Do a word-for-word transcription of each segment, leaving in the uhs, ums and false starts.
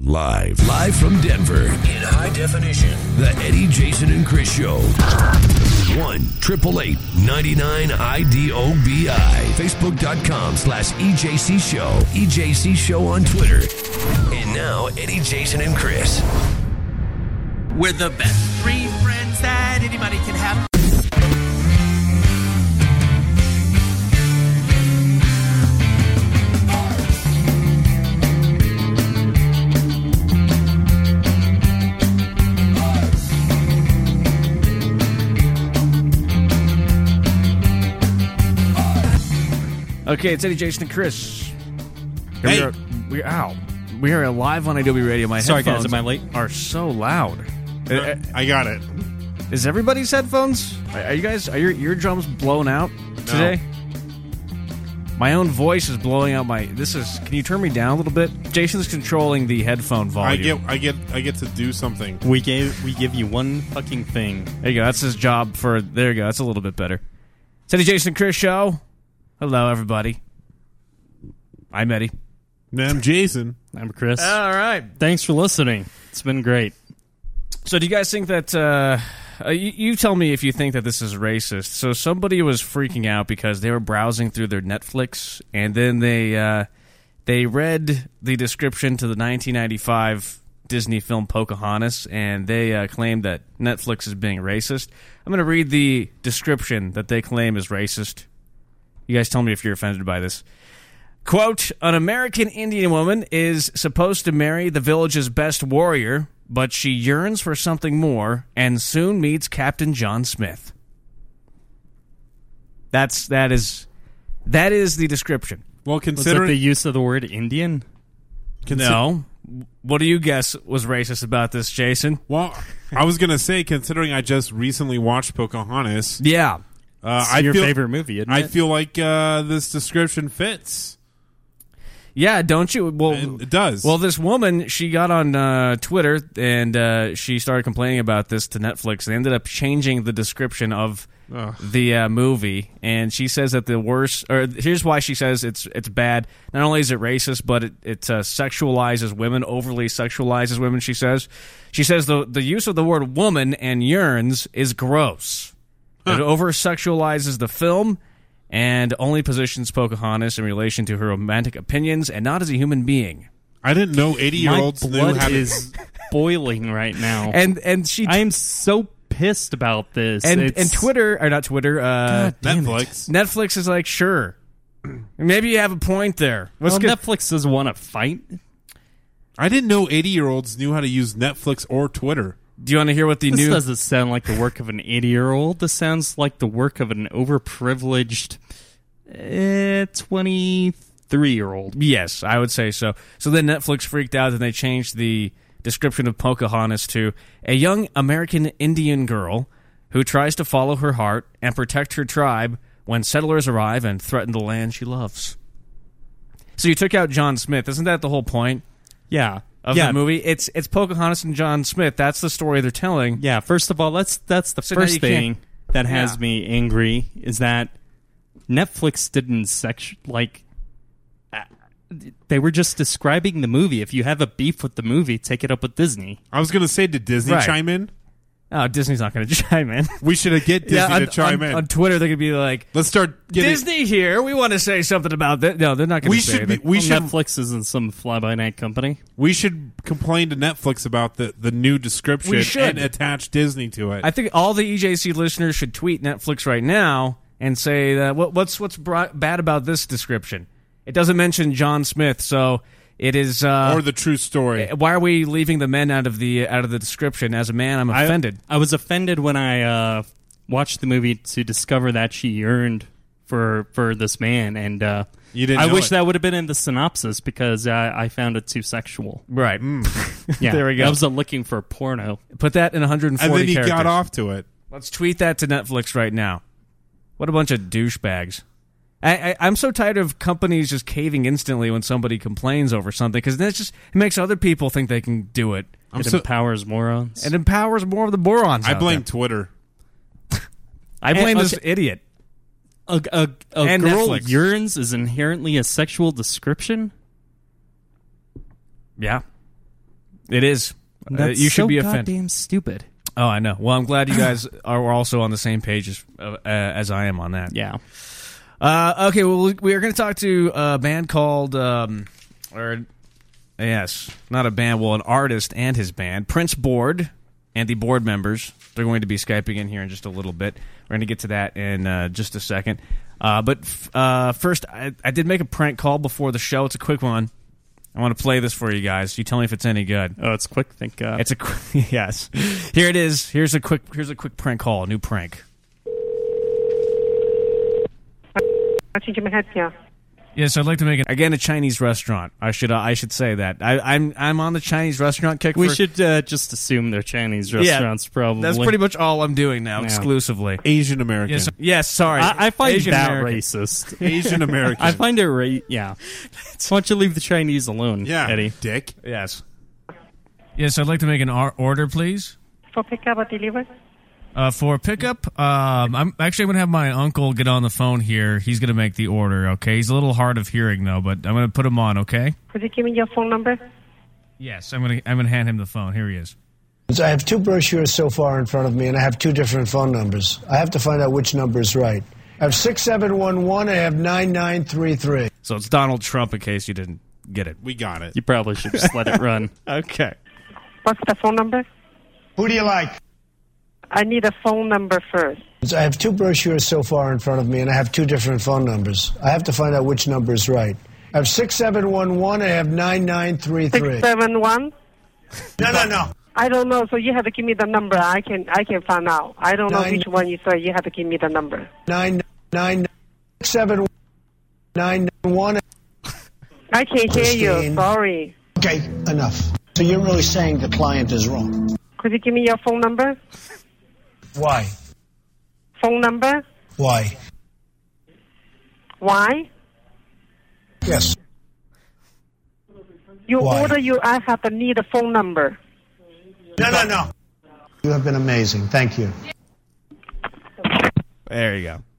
Live. Live from Denver. In high definition. The Eddie, Jason, and Chris Show. one triple eight ninety-nine I D O B I. Facebook.com slash EJC Show. E J C Show on Twitter. And now, Eddie, Jason, and Chris. We're the best three friends that anybody can have. Okay, it's Eddie, Jason, and Chris. Here Hey. we are. We, ow. We are live on Adobe Radio. My Sorry, guys, headphones am I late? are so loud. Uh, I got it. Is everybody's headphones? Are are you guys? Are your eardrums blown out today? My own voice is blowing out my. This is. Can you turn me down a little bit? Jason's controlling the headphone I volume. get, I get, I get to do something. We gave we give you one fucking thing. There you go. That's his job for. There you go. That's a little bit better. It's Eddie, Jason, and Chris Show. Hello, everybody. I'm Eddie. I'm Jason. I'm Chris. All right. Thanks for listening. It's been great. So do you guys think that, uh, uh, you, you tell me if you think that this is racist. So somebody was freaking out because they were browsing through their Netflix, and then they uh, they read the description to the nineteen ninety-five Disney film Pocahontas, and they uh, claimed that Netflix is being racist. I'm going to read the description that they claim is racist. You guys tell me if you're offended by this. Quote, an American Indian woman is supposed to marry the village's best warrior, but she yearns for something more and soon meets Captain John Smith. That's, that is, that is the description. Well, Was it considering the use of the word Indian? consi- No. What do you guess was racist about this, Jason? Well, I was gonna say, considering I just recently watched Pocahontas, Yeah. uh, It's I your feel, favorite movie, isn't I it? feel like uh, this description fits. Yeah, don't you? Well, It, it does. Well, this woman, she got on uh, Twitter and uh, she started complaining about this to Netflix. They ended up changing the description of Ugh. the uh, movie, and she says that the worst. Or here's why she says it's it's bad. Not only is it racist, but it it uh, sexualizes women, overly sexualizes women. She says, she says the the use of the word woman and yearns is gross. It over sexualizes the film. And only positions Pocahontas in relation to her romantic opinions and not as a human being. I didn't know eighty-year-olds My knew blood how to. is boiling right now. And and she I am so pissed about this. and It's- and Twitter or not Twitter, uh, God damn it. Netflix. Netflix is like, sure, maybe you have a point there. Let's Well, get Netflix doesn't want to fight. I didn't know eighty-year-olds knew how to use Netflix or Twitter. Do you want to hear what the This new? doesn't sound like the work of an eighty-year-old. This sounds like the work of an overprivileged eh, twenty-three-year-old. Yes, I would say so. So then Netflix freaked out and they changed the description of Pocahontas to a young American Indian girl who tries to follow her heart and protect her tribe when settlers arrive and threaten the land she loves. So you took out John Smith. Isn't that the whole point Yeah. of yeah. the movie? It's it's Pocahontas and John Smith. That's the story they're telling. Yeah, first of all, that's that's the So now you first can't- thing that has Yeah. me angry is that Netflix didn't sex like uh, they were just describing the movie. If you have a beef with the movie, take it up with Disney. I was gonna say, did Disney Right. chime in? Oh, Disney's not going to chime in. We should have get Disney yeah, on, to chime on, in. on Twitter, they're going to be like, Let's start getting. Disney here. We want to say something about that. No, they're not going We to say should be, that. we Well, should Netflix isn't some fly-by-night company. we should complain to Netflix about the, the new description We should. and attach Disney to it. I think all the E J C listeners should tweet Netflix right now and say that what, what's what's bra- bad about this description. It doesn't mention John Smith, so it is. Uh, or the true story. why are we leaving the men out of the out of the description? As a man, I'm I- offended. I, was offended when I uh, watched the movie to discover that she yearned for for this man, and uh, You didn't I know wish it. that would have been in the synopsis because I, I found it too sexual. Right. Yeah, There we go. I was uh, looking for porno. Put that in one hundred forty and then he characters. got off to it. Let's tweet that to Netflix right now. What a bunch of douchebags. I, I, I'm so tired of companies just caving instantly when somebody complains over something, because then it just it makes other people think they can do it. I'm It so, empowers morons. It empowers more of the morons. I out blame there. Twitter. I blame And- this okay. idiot. A, a, a And girl Netflix. yearns is inherently a sexual description? Yeah. It is. Uh, That's you should so be offended. goddamn stupid. Oh, I know. Well, I'm glad you guys are also on the same page as, uh, as I am on that. Yeah. Uh, okay, well, we are going to talk to a band called, um, or yes, not a band, well, an artist and his band, Prince Board, and the board members. They're going to be Skyping in here in just a little bit. We're going to get to that in uh, just a second. Uh, but uh, first, I, I did make a prank call before the show. It's a quick one. I want to play this for you guys. You tell me if it's any good. Oh, it's quick. Thank God. It's a qu- yes. Here it is. Here's a quick. Here's a quick prank call. A new prank. Yes, I'd like to make it again a Chinese restaurant. I should. Uh, I should say that. I, I'm. I'm on the Chinese restaurant kick. we for, should uh, just assume they're Chinese restaurants, probably. That's pretty much all I'm doing now, Yeah. exclusively. Asian American. Yes. Yes. Sorry. I, I find Asian that American. racist. Asian American. I find it ra- yeah. Why don't you leave the Chinese alone, yeah, Eddie? dick. Yes. Yes, I'd like to make an ar- order, please. For pickup or delivery? Uh, for pickup, um, I'm actually going to have my uncle get on the phone here. He's going to make the order, okay? He's a little hard of hearing, though, but I'm going to put him on, okay? Could you give me your phone number? Yes, I'm going to I'm going to hand him the phone. Here he is. I have two brochures so far in front of me, and I have two different phone numbers. I have to find out which number is right. I have six seven one one, I have nine nine three three. So it's Donald Trump, in case you didn't get it. We got it. You probably should just let it run. Okay. What's the phone number? Who do you like? I need a phone number first. I have two brochures so far in front of me, and I have two different phone numbers. I have to find out which number is right. I have six seven one one, I have nine nine three three. Six seven one? No, no, no. I don't know, so you have to give me the number. I can I can find out. I don't know Nine- which one you say. You have to give me the number. Nine, nine, six, seven, nine, one. I can't hear you. Christine. Sorry. Okay, enough. So you're really saying the client is wrong? Could you give me your phone number? Why? Phone number? Why? Why? Yes. You Why? order you. I have to need a phone number. No, no, no. You have been amazing. Thank you. There you go.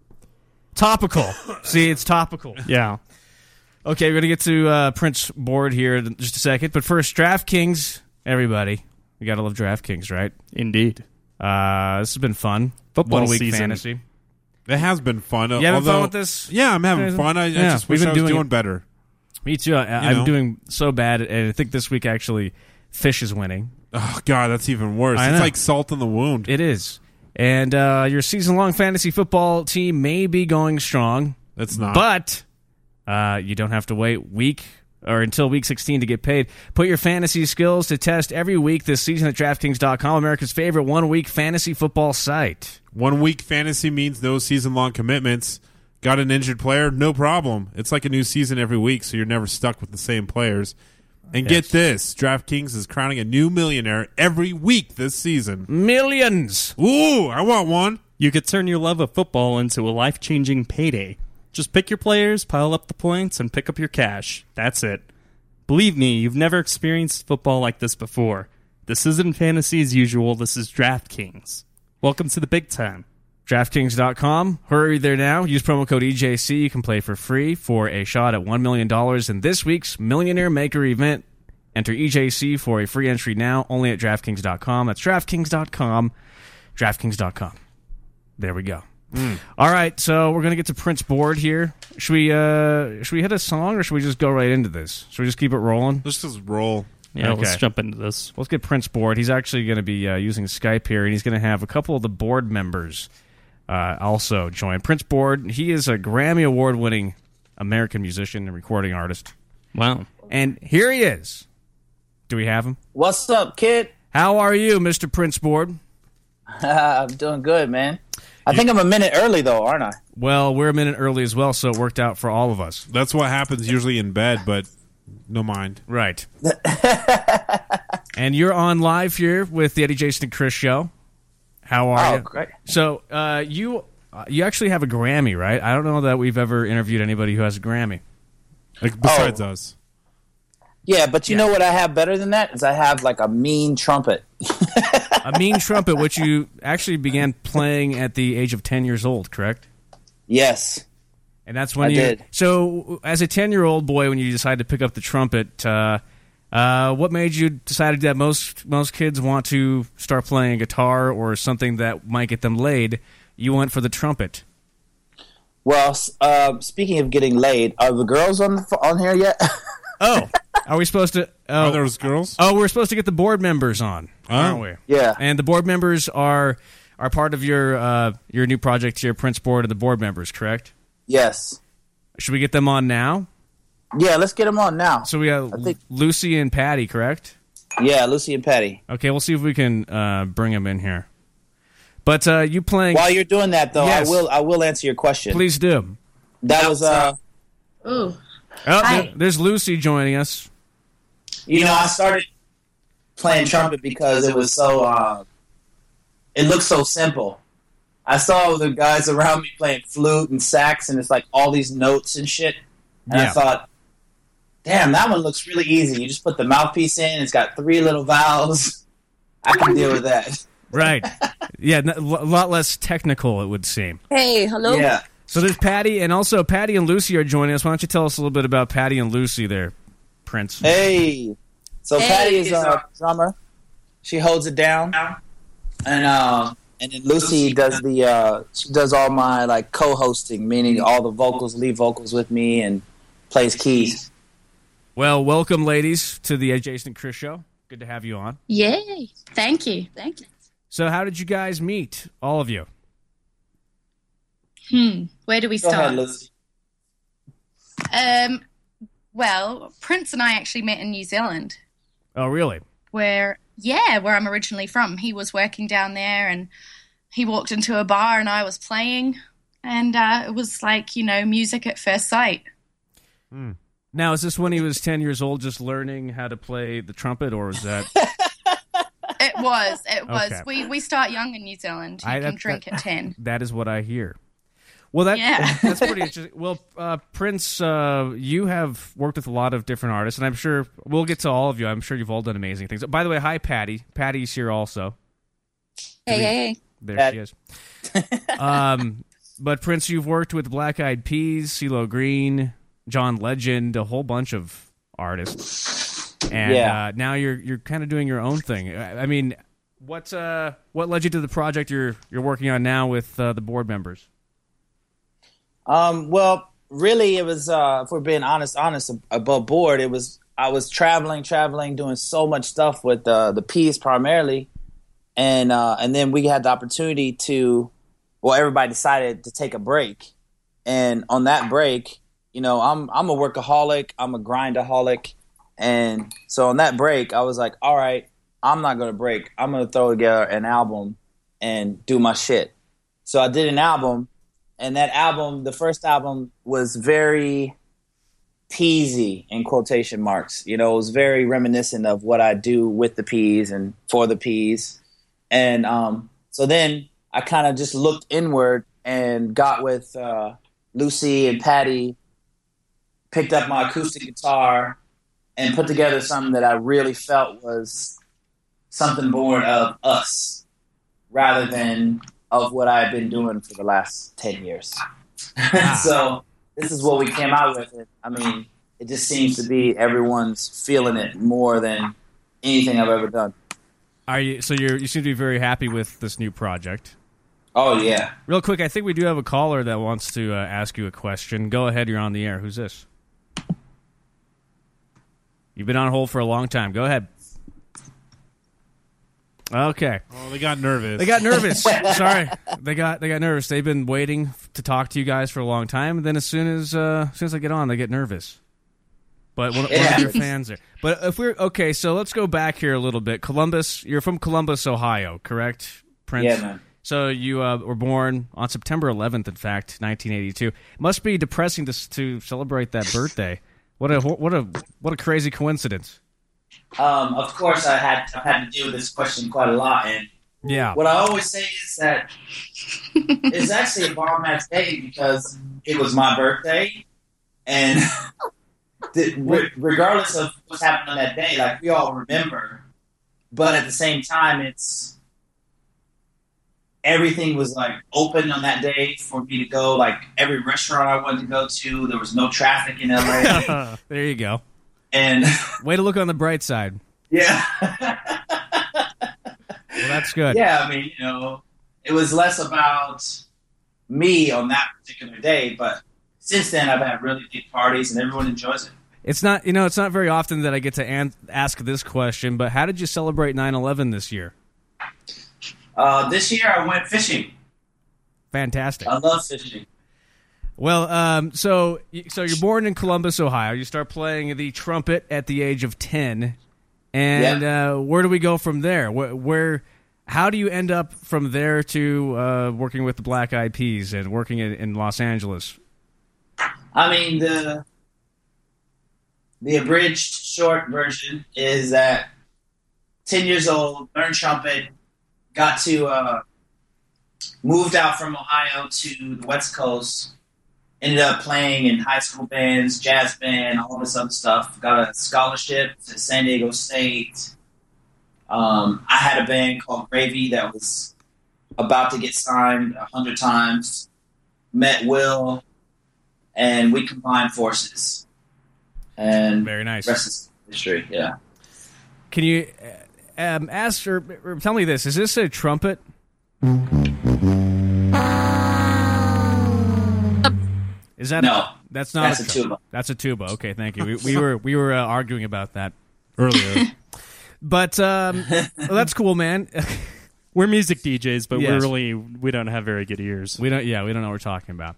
Topical. See, it's topical. Yeah. Okay, we're going to get to uh, Prince Board here in just a second. But first, DraftKings, everybody. You got to love DraftKings, right? Indeed. Uh, this has been fun. Football One week season. fantasy. It has been fun. You having although, fun with this? Yeah, I'm having Yeah. fun. I, I Yeah, just we've wish been I was doing doing it. better. Me too. I, I'm know. doing so bad, and I think this week actually Fish is winning. Oh God, that's even worse. I It's know. like salt in the wound. It is. And uh, your season-long fantasy football team may be going strong, It's not. but uh, you don't have to wait week or until week sixteen to get paid. Put your fantasy skills to test every week this season at DraftKings dot com, America's favorite one-week fantasy football site. One week fantasy means no season long commitments. Got an injured player? No problem. It's like a new season every week, so you're never stuck with the same players. And Yes. get this, DraftKings is crowning a new millionaire every week this season. Millions! Ooh, I want one. You could turn your love of football into a life-changing payday. Just pick your players, pile up the points, and pick up your cash. That's it. Believe me, you've never experienced football like this before. This isn't fantasy as usual. This is DraftKings. Welcome to the big time. DraftKings dot com. Hurry there now. Use promo code E J C. You can play for free for a shot at one million dollars in this week's Millionaire Maker event. Enter E J C for a free entry now, only at DraftKings dot com. That's DraftKings dot com. DraftKings dot com. There we go. Mm. All right, so we're going to get to Prince Board here. Should we uh, should we hit a song, or should we just go right into this? Should we just keep it rolling? Let's just roll. Yeah, Okay. let's jump into this. Let's get Prince Board. He's actually going to be uh, using Skype here, and he's going to have a couple of the board members uh, also join. Prince Board, he is a Grammy Award-winning American musician and recording artist. Wow. And here he is. Do we have him? What's up, kid? How are you, Mister Prince Board? I'm doing good, man. I think I'm a minute early, though, aren't I? Well, we're a minute early as well, so it worked out for all of us. That's what happens usually in bed, but no mind. Right. And you're on live here with the Eddie, Jason, and Chris show. How are Oh, you? great. So uh, you uh, you actually have a Grammy, right? I don't know that we've ever interviewed anybody who has a Grammy. Like besides Oh. us. Yeah, but you know what I have better than that? Is I have, like, a mean trumpet. A mean trumpet, which you actually began playing at the age of ten years old, correct? Yes. And that's when I you. did. So, as a ten-year-old boy, when you decided to pick up the trumpet, uh, Uh, what made you decide that most most kids want to start playing guitar or something that might get them laid? You went for the trumpet. Well, uh, speaking of getting laid, are the girls on the, on here yet? Oh, are we supposed to? Oh, Oh, there was girls? oh, we're supposed to get the board members on, Oh. aren't we? Yeah. And the board members are are part of your uh, your new project here, Prince Board of the board members, correct? Yes. Should we get them on now? Yeah, let's get them on now. So we have I think- Lucy and Patty, correct? Yeah, Lucy and Patty. Okay, we'll see if we can uh, bring them in here. But uh, you playing? While you're doing that, though, Yes. I will I will answer your question. Please do. That was uh, Ooh. Oh, Hi. there- there's Lucy joining us. you know, I started playing trumpet because it was so uh, it looked so simple. I saw the guys around me playing flute and sax, and it's like all these notes and shit. And Yeah. I thought, damn, that one looks really easy. You just put the mouthpiece in. It's got three little valves. I can deal with that. Right. Yeah, a lot less technical, it would seem. Hey, hello. Yeah. So there's Patty, and also Patty and Lucy are joining us. Why don't you tell us a little bit about Patty and Lucy there, Prince? Hey. So Hey. Patty is a drummer. She holds it down. And uh, and then Lucy does the uh, she does all my like co-hosting, meaning all the vocals, lead vocals with me, and plays keys. Well, welcome, ladies, to the Jason and Chris Show. Good to have you on. Yay. Thank you. Thank you. So how did you guys meet, all of you? Hmm. Where do we Go start? ahead, Lucy. Um. Well, Prince and I actually met in New Zealand, Oh, really? where yeah, where I'm originally from. He was working down there, and he walked into a bar, and I was playing, and uh, it was like, you know, music at first sight. Now, is this when he was ten years old, just learning how to play the trumpet, or was that... It was. It was. Okay. We we start young in New Zealand. You I- can that- drink that- at ten. That is what I hear. Well, that Yeah. that's pretty interesting. Well, uh, Prince, uh, you have worked with a lot of different artists, and I'm sure we'll get to all of you. I'm sure you've all done amazing things. By the way, hi, Patty. Patty's here also. Hey, hey, hey. There Pat- she is. um, but Prince, you've worked with Black Eyed Peas, CeeLo Green, John Legend, a whole bunch of artists, and Yeah. uh, now you're you're kind of doing your own thing. I, I mean, what uh, what led you to the project you're you're working on now with uh, the board members? Um, well, really, it was, uh, if we're being honest, honest above board, it was, I was traveling, traveling, doing so much stuff with uh, the P's primarily. And, uh, and then we had the opportunity to, well, everybody decided to take a break. And on that break, you know, I'm, I'm a workaholic, I'm a grindaholic. And so on that break, I was like, all right, I'm not going to break. I'm going to throw together an album and do my shit. So I did an album. And that album, the first album, was very peasy in quotation marks. You know, it was very reminiscent of what I do with the Peas and for the Peas. And um, so then I kind of just looked inward and got with uh, Lucy and Patty, picked up my acoustic guitar, and put together something that I really felt was something born of us rather than of what I've been doing for the last ten years. So this is what we came out with. It. I mean, it just seems to be everyone's feeling it more than anything I've ever done. Are you so you you seem to be very happy with this new project? Oh, yeah. Real quick, I think we do have a caller that wants to uh, ask you a question. Go ahead, you're on the air. Who's this? You've been on hold for a long time. Go ahead. Okay. Oh, they got nervous. They got nervous. Sorry, they got they got nervous. They've been waiting to talk to you guys for a long time. And then as soon as uh, as soon as I get on, they get nervous. But one, one of your fans there. But if we're okay, so let's go back here a little bit. Columbus, you're from Columbus, Ohio, correct, Prince? Yeah, man. So you uh, were born on September eleventh, in fact, nineteen eighty-two. It must be depressing to to celebrate that birthday. What a what a what a crazy coincidence. Um, of course, I had I've had to deal with this question quite a lot, and Yeah. what I always say is that it's actually a bomb ass day because it was my birthday, and the, re- regardless of what's happened on that day, like we all remember, but at the same time, it's everything was like open on that day for me to go. Like every restaurant I wanted to go to, there was no traffic in L A. There you go. And way to look on the bright side. Yeah. Well, that's good. Yeah, I mean, you know, it was less about me on that particular day, but since then I've had really big parties and everyone enjoys it. It's not, you know, it's not very often that I get to an- ask this question, but how did you celebrate nine eleven this year? Uh, this year I went fishing. Fantastic. I love fishing. Well, um, so so you're born in Columbus, Ohio. You start playing the trumpet at the age of ten, and Yeah. uh, where do we go from there? Where, where, how do you end up from there to uh, working with the Black Eyed Peas and working in, in Los Angeles? I mean, the the abridged short version is that ten years old, learned trumpet, got to uh, moved out from Ohio to the West Coast. Ended up playing in high school bands, jazz band, all this other stuff. Got a scholarship to San Diego State. Um, I had a band called Gravy that was about to get signed a hundred times. Met Will, and we combined forces. And very nice. Rest is history. Yeah. Can you um, ask or, or tell me this? Is this a trumpet? Is that no? A, that's not that's a, a tuba. That's a tuba. Okay, thank you. We, we were we were uh, arguing about that earlier, but um, well, that's cool, man. We're music D Js, but Yes. we're really we don't have very good ears. We don't. Yeah, we don't know what we're talking about.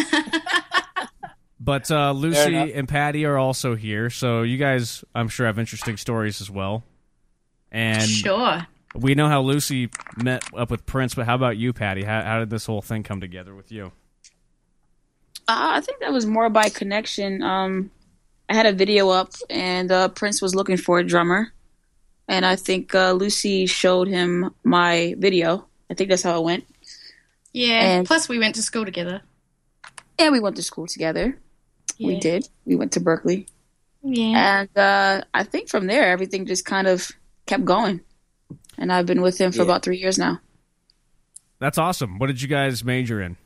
But uh, Lucy Fair enough. and Patty are also here, so you guys, I'm sure, have interesting stories as well. And Sure. we know how Lucy met up with Prince, but how about you, Patty? How, how did this whole thing come together with you? Uh, I think that was more by connection. Um, I had a video up, and uh, Prince was looking for a drummer, and I think uh, Lucy showed him my video. I think that's how it went. Yeah. And- Plus, we went to school together. And we went to school together. We Yeah. did. We went to Berkeley. Yeah. And uh, I think from there, everything just kind of kept going. And I've been with him for Yeah. about three years now. That's awesome. What did you guys major in?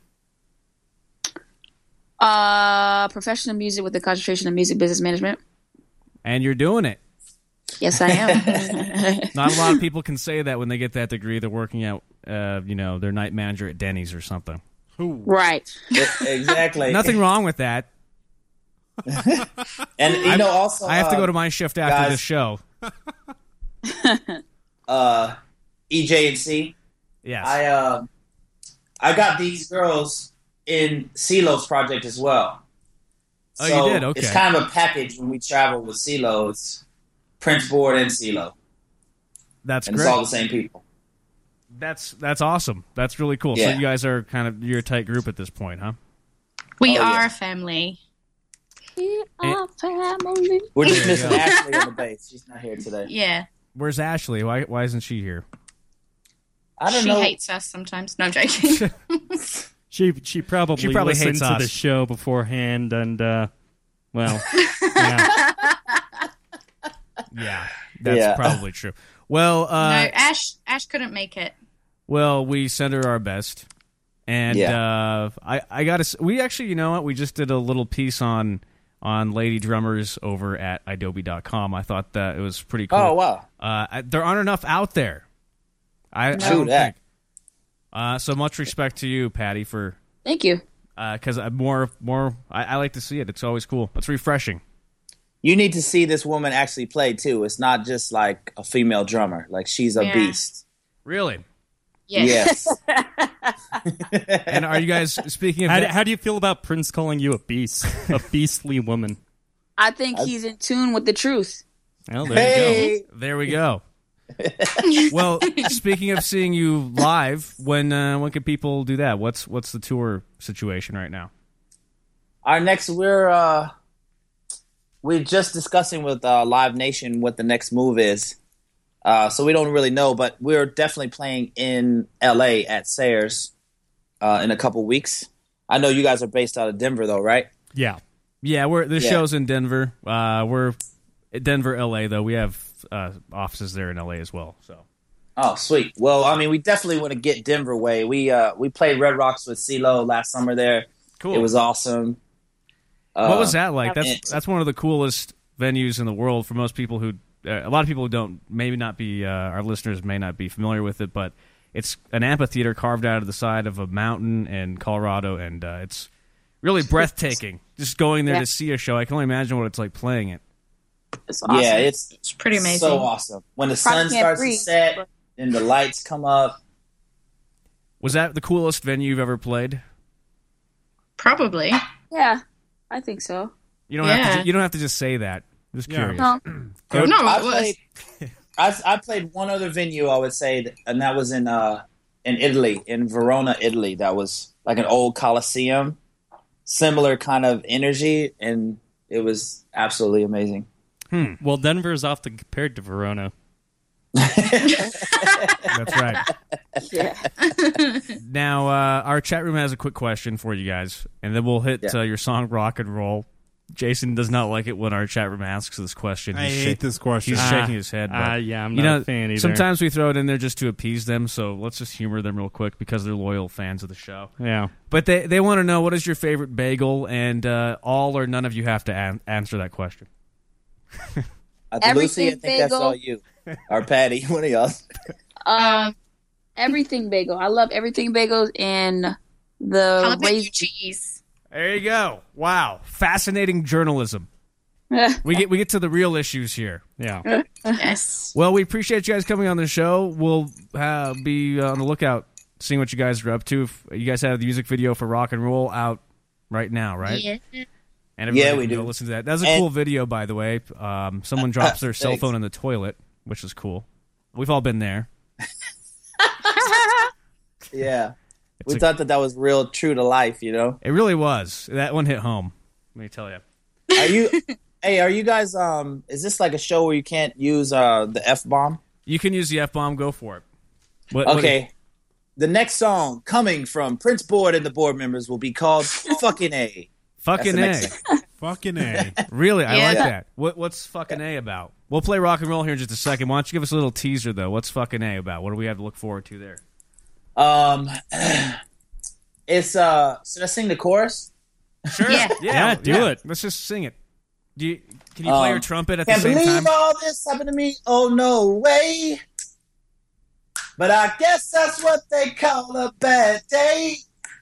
Uh, professional music with a concentration in music business management. And you're doing it. Yes, I am. Not a lot of people can say that when they get that degree. They're working out, uh, you know, their night manager at Denny's or something. Right. Exactly. Nothing wrong with that. And you know, also I have to uh, go to my shift after guys- this show. uh, E J and C. Yes. I uh, I got these girls in CeeLo's project as well. Oh, you So did? Okay. It's kind of a package when we travel with CeeLo. It's Prince Board and CeeLo, That's and great. it's all the same people. That's that's awesome. That's really cool. So Yeah. you guys are kind of you're a tight group at this point, huh? We Oh, are yeah. a family. We are family. We're just There you missing go. Ashley on the bass. She's not here today. Yeah. Where's Ashley? Why why isn't she here? I don't She know. hates us sometimes. No, I'm joking. She she probably, She probably listened hates to us. the show beforehand, and uh, well, yeah. Yeah, that's Yeah. probably true. Well, no, uh, Ash Ash couldn't make it. well, we send her our best, and uh, I I got to. We actually, you know what? We just did a little piece on on lady drummers over at Adobe dot com. I thought that it was pretty cool. Oh wow. Uh, I- there aren't enough out there. I, I True don't that. think. Uh, so much respect to you, Patty, for Thank you. because I'm more more. I, I like to see it. It's always cool. It's refreshing. You need to see this woman actually play too. It's not just like a female drummer. Like she's a Yeah. beast. Really. Yes. Yes. And are you guys speaking of How, do- that? how do you feel about Prince calling you a beast, a beastly woman? I think he's in tune with the truth. Well, there you Hey. There we go. Well, speaking of seeing you live, when uh, when can people do that? What's what's the tour situation right now? Our next, we're uh, we're just discussing with uh, Live Nation what the next move is. Uh, so we don't really know, but we're definitely playing in L A at Sayers uh, in a couple weeks. I know you guys are based out of Denver, though, right? go. Yeah. Yeah, we're the Yeah. show's in Denver. Uh, we're at Denver, L A, though. We have uh, offices there in L A as well. So Oh, sweet. Well, I mean, we definitely want to get Denver way. We uh, we played Red Rocks with CeeLo last summer there. cool. It was awesome. Uh, what was that like? and- That's that's one of the coolest venues in the world for most people who, uh, a lot of people who don't, maybe not be, uh, our listeners may not be familiar with it, but it's an amphitheater carved out of the side of a mountain in Colorado, and uh, it's really breathtaking. Just going there Yeah. to see a show, I can only imagine what it's like playing it. It's awesome. Yeah, it's It's pretty amazing. so awesome. When the Probably sun can't starts breathe, to set but- and the lights come up. Was that the coolest venue you've ever played? Probably. Yeah, I think so. You don't have Yeah. to. You don't have to just say that. Just Yeah. curious. No. So No, I it was. played. I, I played one other venue. I would say, and that was in uh in Italy, in Verona, Italy. That was like an old Coliseum, similar kind of energy, and it was absolutely amazing. Well, Denver is often compared to Verona. That's right. Yeah. Now, uh, our chat room has a quick question for you guys, and then we'll hit Yeah. uh, your song "Rock and Roll." Jason does not like it when our chat room asks this question. I He's hate shak- this question. He's Ah, shaking his head. But, ah, yeah, I'm you not know, a fan either. Sometimes we throw it in there just to appease them, so let's just humor them real quick because they're loyal fans of the show. Yeah. But they they want to know, what is your favorite bagel, and uh, all or none of you have to an- answer that question. Uh, Lucy, I Everything think that's bagel. all you. Or Patty, one of y'all. Um, everything bagel. I love everything bagels and the Jalapeno raisin. cheese. There you go. Wow, fascinating journalism. We get we get to the real issues here. Yeah. Yes. Well, we appreciate you guys coming on the show. We'll uh, be on the lookout, seeing what you guys are up to. If you guys have the music video for Rock and Roll out right now, right? Yeah. And everybody Yeah, we can go do. listen to that. That's a And- cool video, by the way. Um, someone drops their cell Thanks. phone in the toilet, which is cool. We've all been there. Yeah. It's We a- thought that that was real true to life, you know? It really was. That one hit home. Let me tell you. Are you, hey, are you guys, um, is this like a show where you can't use uh, the F bomb? You can use the F bomb. Go for it. What, what- Okay. The next song coming from Prince Board and the board members will be called Fucking A. fucking That's A. the next- Fucking A. Really, I Yeah. like that. What, what's fucking A about? We'll play Rock and Roll here in just a second. Why don't you give us a little teaser, though? What's fucking A about? What do we have to look forward to there? Um, it's, uh, should I sing the chorus? Sure. Yeah. Yeah, do it. Let's just sing it. Do you, can you play Um, your trumpet at the Can't same believe time? all this happened to me. Oh, no way. But I guess that's what they call a bad day.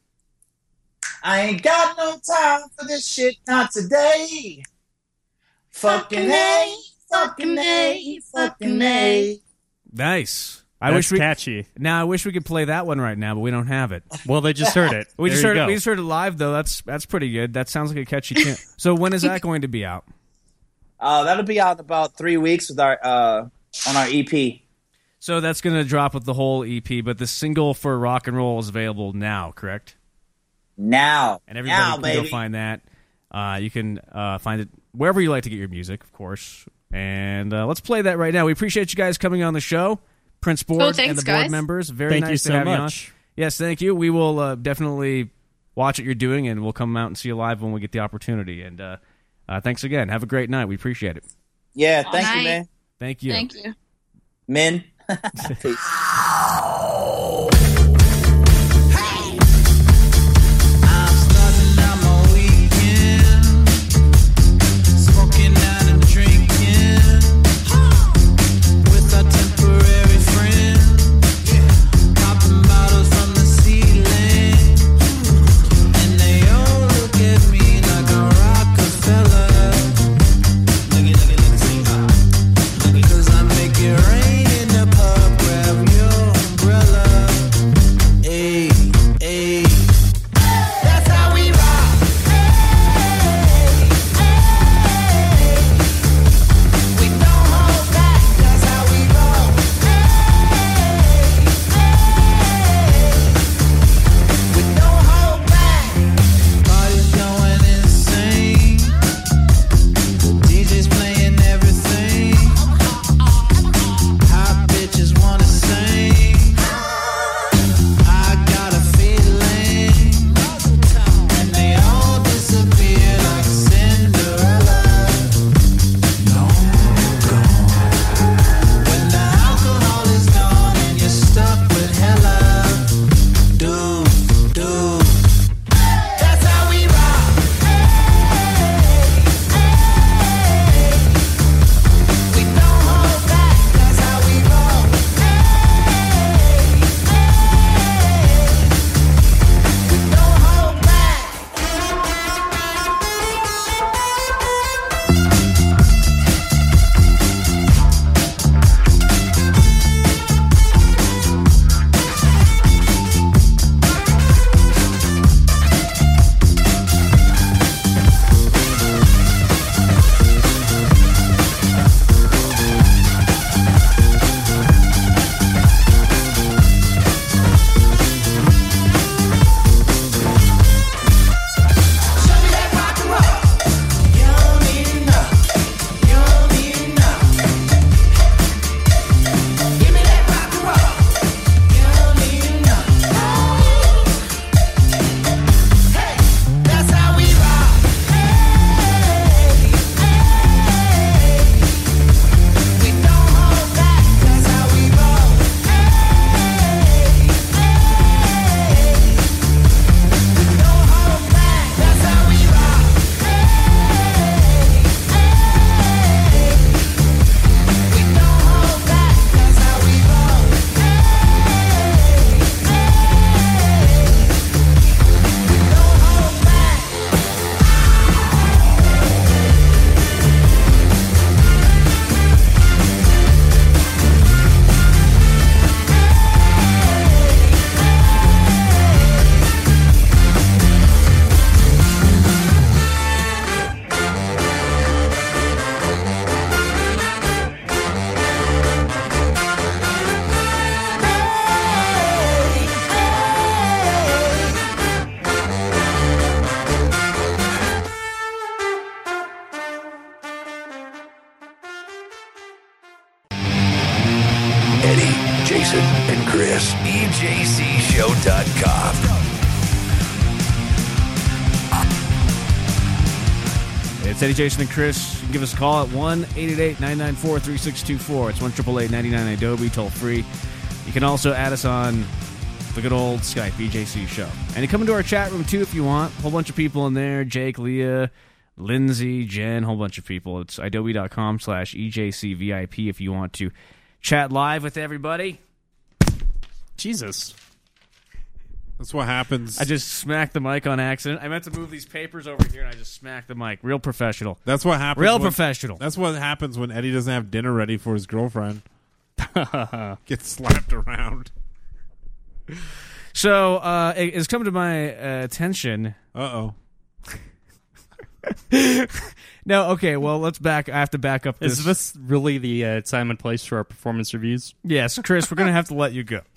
I ain't got no time for this shit, not today. Fucking A, fucking A, fucking A. Nice. I That's wish we catchy. now. I wish we could play that one right now, but we don't have it. Well, they just heard it. We There just you heard it. go. We just heard it live, though. That's that's pretty good. That sounds like a catchy tune. So when is that going to be out? Uh, that'll be out in about three weeks with our uh, on our E P. So that's going to drop with the whole E P, but the single for Rock and Roll is available now, correct? Now, And everybody now, can baby. go find that. Uh, you can uh, find it wherever you like to get your music, of course. And uh, let's play that right now. We appreciate you guys coming on the show, Prince Board Oh, thanks, and the board guys. members. Very Thank nice you to so have much. you on. Yes, thank you. We will uh, definitely watch what you're doing, and we'll come out and see you live when we get the opportunity. And uh, uh, thanks again. Have a great night. We appreciate it. Yeah, thank night. you, man. Thank you. Thank you. Men. Peace. Cause I make it rain in the pub, grab your umbrella. Eddie, Jason, and Chris. E J C show dot com. It's Eddie, Jason, and Chris. You can give us a call at one eight eight eight, nine nine four, three six two four. It's one eight eight eight, nine nine Adobe, toll free. You can also add us on the good old Skype, E J C Show. And you come into our chat room, too, if you want. A whole bunch of people in there. Jake, Leah, Lindsay, Jen, a whole bunch of people. It's adobe.com slash EJCVIP if you want to chat live with everybody. Jesus. That's what happens. I just smacked the mic on accident. I meant to move these papers over here, and I just smacked the mic. Real professional. That's what happens. Real when, professional. That's what happens when Eddie doesn't have dinner ready for his girlfriend. Gets slapped around. So, uh, it, it's come to my uh, attention. Uh-oh. No, okay, well, let's back. I have to back up this. Is this really the uh, time and place for our performance reviews? Yes, Chris, we're going to have to let you go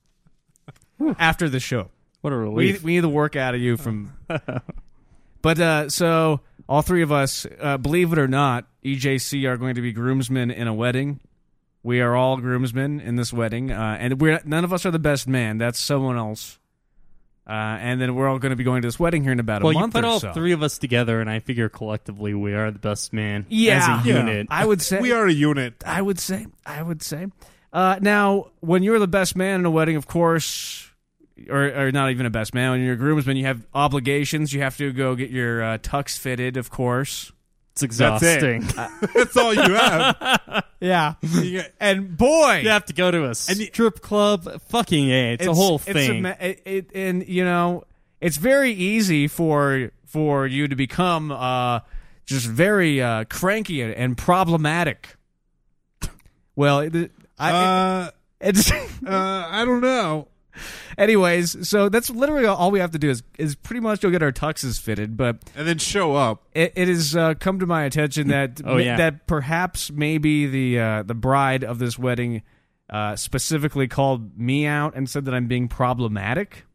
after the show. What a We, relief. we need the work out of you from... But, uh, so, all three of us, uh, believe it or not, E J C are going to be groomsmen in a wedding. We are all groomsmen in this wedding, uh, and we're none of us are the best man. That's someone else. Uh, and then we're all going to be going to this wedding here in about a well, month you put or all so. three of us together, and I figure collectively we are the best man Yeah. as a Yeah. unit. I would say We are a unit. I would say. I would say. Uh, now, when you're the best man in a wedding, of course, or, or not even a best man, when you're a groomsman, you have obligations. You have to go get your uh, tux fitted, of course. It's exhausting. That's, it. That's all you have. Yeah. You got- And boy, You have to go to a strip club. Fucking A. It's, a whole thing. It's a, it, it, and, you know, it's very easy for for you to become uh, just very uh, cranky and, and problematic. Well, it, I, uh, it, it's... uh, I don't know. Anyways, so that's literally all we have to do is is pretty much go get our tuxes fitted. But And then show up. it, it has uh, come to my attention that Oh, yeah. that perhaps maybe the uh, the bride of this wedding uh, specifically called me out and said that I'm being problematic.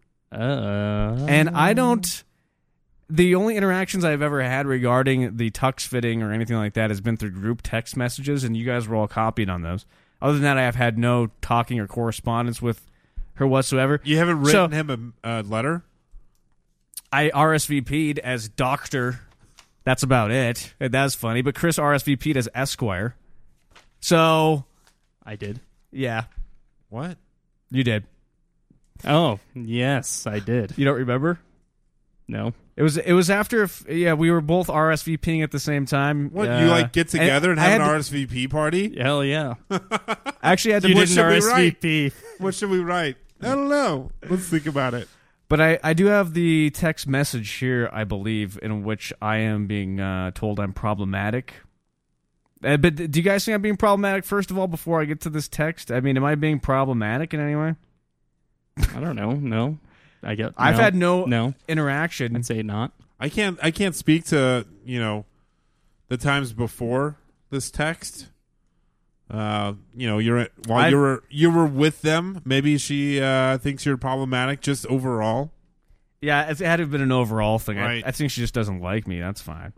Uh, And I don't. The only interactions I've ever had regarding the tux fitting or anything like that has been through group text messages, and you guys were all copied on those. Other than that, I have had no talking or correspondence with her whatsoever. You haven't So- written him a uh, letter? I R S V P'd as Doctor. That's about it. And that's funny. But Chris R S V P'd as Esquire. So, I did. yeah, What? you did. Oh, yes, I did. You don't remember? No. It was it was after, yeah, we were both RSVPing at the same time. What? Uh, you like get together and, I have had an to- R S V P party? Hell yeah. I actually had to You what didn't should we R S V P. What should we write? I don't know. Let's think about it. But I, I do have the text message here, I believe, in which I am being uh, told I'm problematic. Uh, but do you guys think I'm being problematic, first of all, before I get to this text? I mean, am I being problematic in any way? I don't know. No. I get. I've no. had no, No. interaction. I'd say not. I can't. I can't speak to you know the times before this text. Uh, you know, you're at, while I've- you were you were with them. Maybe she uh, thinks you're problematic. Just overall. Yeah, it had to have been an overall thing. Right. I, I think she just doesn't like me. That's fine.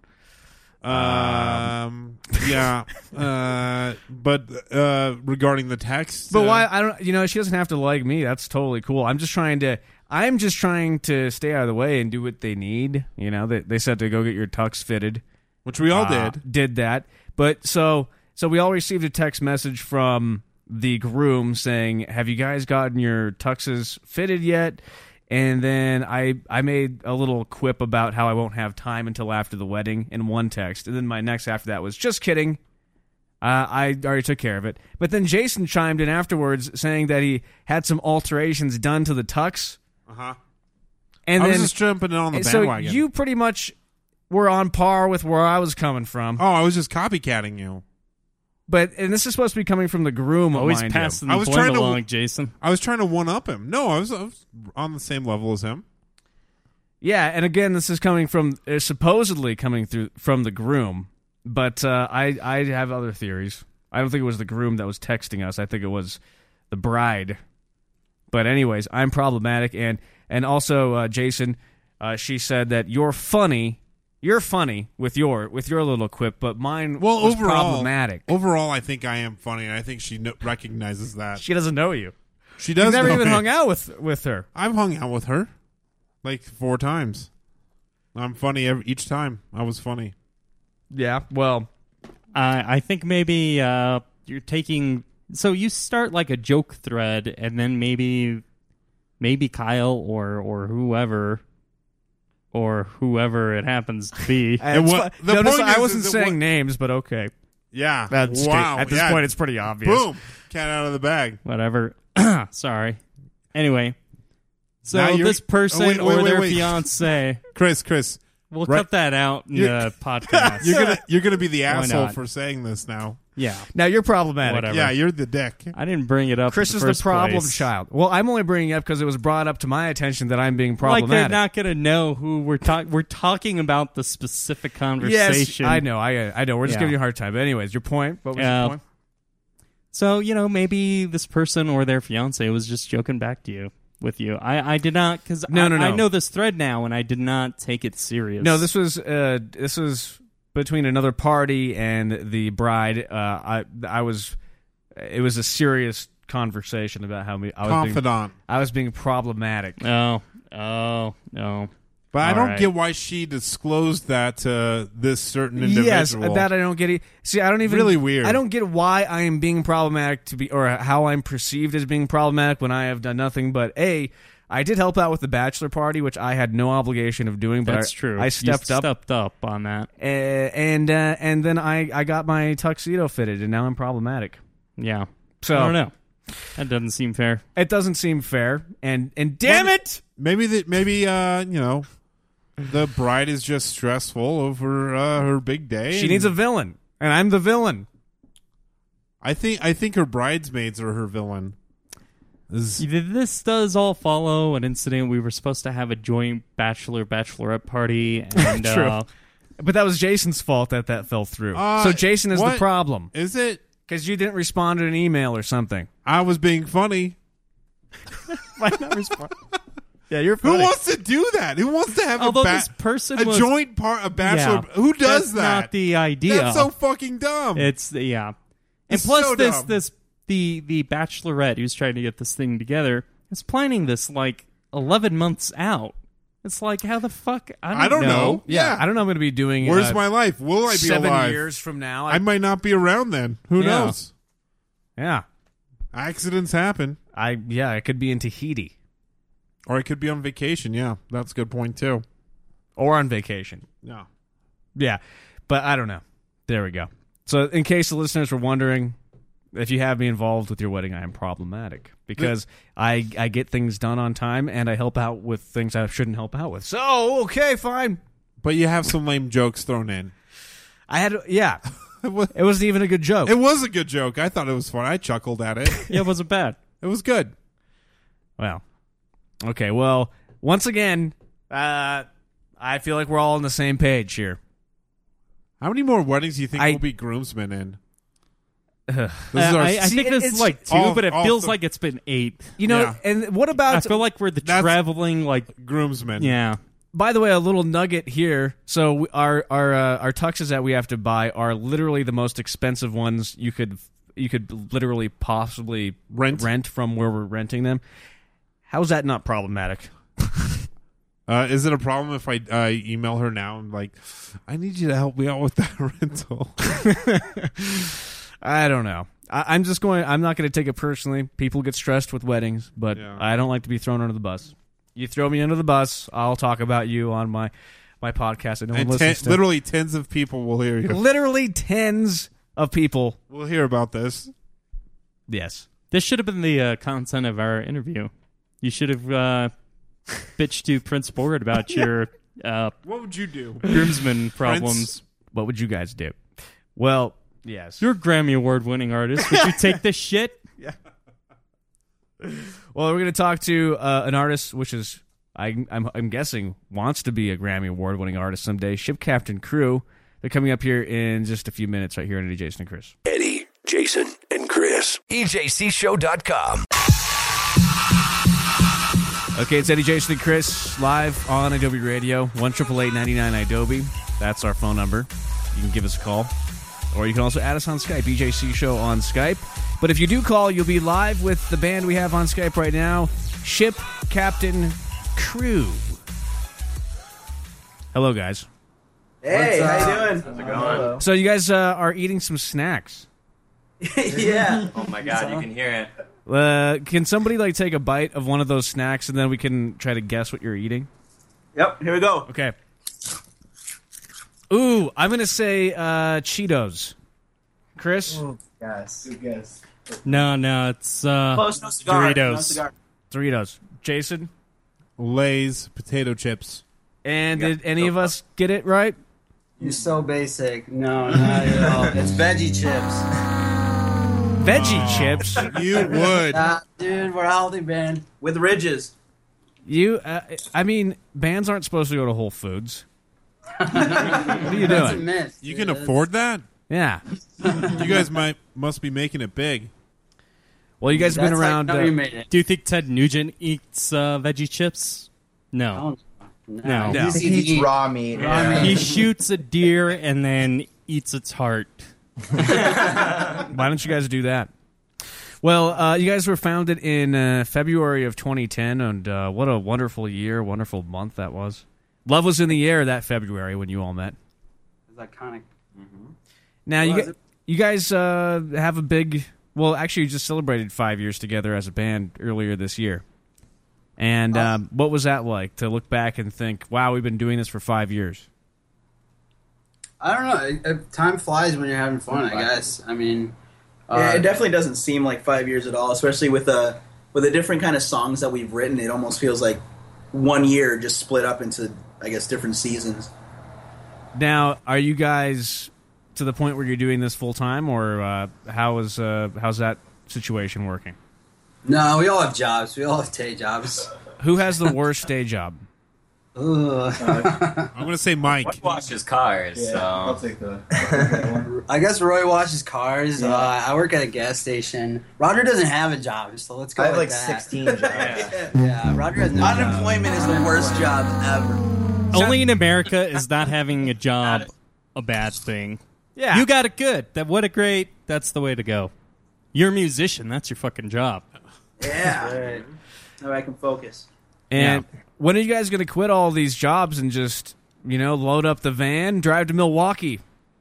Um. yeah. Uh. But uh, regarding the text, But uh, why? I don't. You know, she doesn't have to like me. That's totally cool. I'm just trying to. I'm just trying to stay out of the way and do what they need. You know, they they said to go get your tux fitted. Which we all Uh, did. Did that. But so so we all received a text message from the groom saying, "Have you guys gotten your tuxes fitted yet?" And then I I made a little quip about how I won't have time until after the wedding in one text. And then my next after that was, "Just kidding. Uh, I already took care of it." But then Jason chimed in afterwards saying that he had some alterations done to the tux. Uh huh. And I then, was just jumping on the so bandwagon. you pretty much were on par with where I was coming from. Oh, I was just copycatting you. But and this is supposed to be coming from the groom. Always mind passing you. the I was blame trying to- along, Jason. I was trying to one up him. No, I was, I was on the same level as him. Yeah, and again, this is coming from uh, supposedly coming through from the groom. But uh, I I have other theories. I don't think it was the groom that was texting us. I think it was the bride. But anyways, I'm problematic, and and also uh, Jason, uh, she said that you're funny. You're funny with your with your little quip, but mine Well, was overall, problematic. Overall, I think I am funny, and I think she kno- recognizes that. She doesn't know you. She does. You've never know even me. hung out with with her. I've hung out with her like four times. I'm funny every, each time. I was funny. Yeah. Well, I I think maybe uh, you're taking. So you start like a joke thread, and then maybe maybe Kyle or or whoever. Or whoever it happens to be. And what, the notice point I is, wasn't is saying what, names, but okay. Yeah. That's wow. At this yeah. point, it's pretty obvious. Boom. Cat out of the bag. Whatever. Sorry. Anyway, so Now you're- this person oh, wait, wait, or wait, their wait. fiance, Chris, Chris. we'll Right. cut that out in You're- the podcast. You're gonna you're gonna be the Why asshole not? for saying this now. Yeah. Now you're problematic. Whatever. Yeah, you're the dick. I didn't bring it up. Chris in is the, the first problem place. child. Well, I'm only bringing it up because it was brought up to my attention that I'm being Like problematic. they're not gonna know who we're talking. We're talking about the specific yes, conversation. I know. I I know. We're just Yeah. giving you a hard time. But anyways, your point. What was Uh, your point? So you know, maybe this person or their fiance was just joking back to you. With you, I, I did not because No, I, no, no. I know this thread now, and I did not take it serious. No, this was uh, this was between another party and the bride. Uh, I I was. It was a serious conversation about how me. I was Confidant. Being, I was being problematic. Oh, oh, no. But I All don't right. get why she disclosed that to this certain Yes, individual. that I don't get. E- See, I don't even Really weird. I don't get why I am being problematic to be, or how I'm perceived as being problematic when I have done nothing but a. I did help out with the bachelor party, which I had no obligation of doing. But That's I, true. I You stepped up, stepped up on that. uh, and uh, and then I, I got my tuxedo fitted, and now I'm problematic. Yeah. So I don't know. That doesn't seem fair. It doesn't seem fair, and and damn Maybe- it, Maybe that. Maybe uh, you know, the bride is just stressful over uh, her big day. she and needs a villain, and I'm the villain. I think. I think her bridesmaids are her villain. This is- This does all follow an incident. We were supposed to have a joint bachelor bachelorette party, and True. uh, But that was Jason's fault that that fell through. Uh, so Jason is the what? problem Is it? because you didn't respond to an email or something. I was being funny. Why not respond? Yeah, you're Who funny. wants to do that? Who wants to have although a, ba- this person a was joint part, a bachelor? Yeah. Who does that's that? Not the idea. That's so fucking dumb. It's yeah, and It's plus so this dumb. this the the bachelorette who's trying to get this thing together is planning this like eleven months out. It's like how the fuck I don't, I don't know. Yeah, Yeah. I don't know. I'm going to be doing. Where's uh, my life? Will I be seven alive? years from now? I might not be around then. Who Yeah. knows? yeah, Accidents happen. I yeah, I could be in Tahiti Or I could be on vacation. Yeah, that's a good point, too. or on vacation. Yeah. Yeah, but I don't know. There we go. So, in case the listeners were wondering, if you have me involved with your wedding, I am problematic because I I get things done on time and I help out with things I shouldn't help out with. So, okay, fine. But you have some lame jokes thrown in. I had yeah. It was, It wasn't even a good joke. it was a good joke. I thought it was fun. I chuckled at it. Yeah, it wasn't bad. It was good. Well, okay. Well, once again, uh, I feel like we're all on the same page here. How many more weddings do you think I- will be groomsmen in? Ugh. This Uh, is our I, I See, think it- this it's- is like two, All- but it all feels th- like it's been eight. You know, Yeah. and what about? I feel like we're the That's- traveling like groomsmen. yeah. By the way, a little nugget here. So we, our our uh, our tuxes that we have to buy are literally the most expensive ones you could you could literally possibly Rent. rent from where we're renting them. How's that not problematic? Uh, is it a problem if I uh, email her now and like, I need you to help me out with that rental? I don't know. I, I'm just going. I'm not going to take it personally. People get stressed with weddings, but Yeah. I don't like to be thrown under the bus. You throw me under the bus, I'll talk about you on my my podcast, and no one And ten, listens to. literally tens of people will hear you. Literally tens of people. We'll hear about this. Yes. This should have been the uh, content of our interview. You should have uh, bitched to Prince Board about your uh, What would you do? groomsmen problems. What would you guys do? Well, yes. You're a Grammy Award winning artist. Would you take this shit? Well, we're going to talk to uh, an artist, which is, I, I'm, I'm guessing, wants to be a Grammy Award-winning artist someday, Ship Captain Crew. They're coming up here in just a few minutes right here on Eddie, Jason, and Chris. Eddie, Jason, and Chris. E J C show dot com. Okay, it's Eddie, Jason, and Chris live on Adobe Radio, one eight eight eight, nine nine Adobe. That's our phone number. You can give us a call. Or you can also add us on Skype, E J C Show on Skype. But if you do call, you'll be live with the band we have on Skype right now, Ship Captain Crew. Hello, guys. Hey, how you doing? How's it going? So you guys uh, are eating some snacks. Yeah. Oh my god, you can hear it. Uh, can somebody like take a bite of one of those snacks and then we can try to guess what you're eating? Yep, here we go. Okay. Ooh, I'm going to say uh, Cheetos. Chris? Oh, yes. Good guess. No, no, it's uh, Close, no cigar. Doritos. No cigar. Doritos. Jason? Lay's potato chips. And did any of us get it right? You're so basic. No, not at all. It's veggie chips. Veggie chips? You would. Nah, dude, we're a healthy band. With ridges. You, uh, I mean, bands aren't supposed to go to Whole Foods. What are you That's a doing? myth. You dude. can afford that? Yeah. You guys might must be making it big. Well, you guys have been That's like, around. no, uh, you made it. Do you think Ted Nugent eats uh, veggie chips? No. No. No. He eats raw meat. Raw meat. He shoots a deer and then eats its heart. Why don't you guys do that? Well, uh, you guys were founded in uh, February of twenty ten, and uh, what a wonderful year, wonderful month that was. Love was in the air that February when you all met. It's iconic. Now, you, Was gu- it? you guys uh, have a big... Well, actually, you just celebrated five years together as a band earlier this year. And um, what was that like, to look back and think, wow, we've been doing this for five years? I don't know. It, it, time flies when you're having fun, I guess. I mean... Uh, Yeah, it definitely doesn't seem like five years at all, especially with the with the different kind of songs that we've written. It almost feels like one year just split up into, I guess, different seasons. Now, are you guys to the point where you're doing this full time, or uh, how is uh, how's that situation working? No, we all have jobs. We all have day jobs. Who has the worst day job? Ugh. I'm going to say Mike. Roy washes cars, so... I'll take that. I guess Roy washes cars. Uh, I work at a gas station. Roger doesn't have a job, so let's go I have with like that. sixteen jobs. Yeah, Roger has no job. Unemployment is the worst job ever. Only in America is not having a job a bad thing. Yeah. You got it good. That what a great. That's the way to go. You're a musician. That's your fucking job. Yeah. Right. Now I can focus. And when are you guys going to quit all these jobs and just, you know, load up the van, drive to Milwaukee?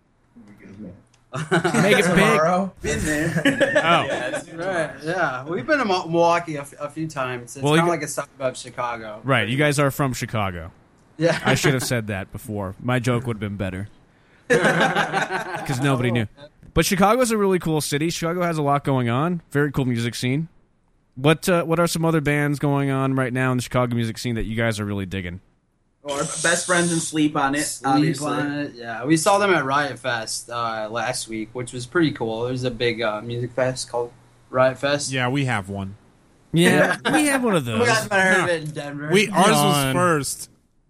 Make it big. Been there. Oh, Right, yeah. We've been to Mo- Milwaukee a, f- a few times. It's Well, you kind of g- like a suburb of Chicago. right. You guys are from Chicago. Yeah. I should have said that before. My joke would have been better. Because nobody knew. But Chicago's a really cool city. Chicago has a lot going on. Very cool music scene. What uh, what are some other bands going on right now in the Chicago music scene that you guys are really digging? Or Best Friends and Sleep on it, Sleep obviously. on it. Yeah, we saw them at Riot Fest uh, last week, which was pretty cool. There's a big uh, music fest called Riot Fest. Yeah, we have one. Yeah, we have one of You those. guys might have heard of it in Denver. We ours was on. first.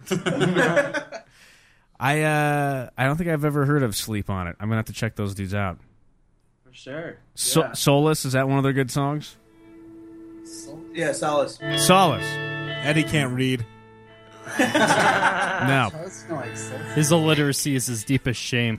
I uh, I don't think I've ever heard of Sleep on It. I'm gonna have to check those dudes out. For sure. So- Yeah. Solace, is that one of their good songs? Yeah, Solace. Solace. Eddie can't read. No. That's not like so- His illiteracy is his deepest shame.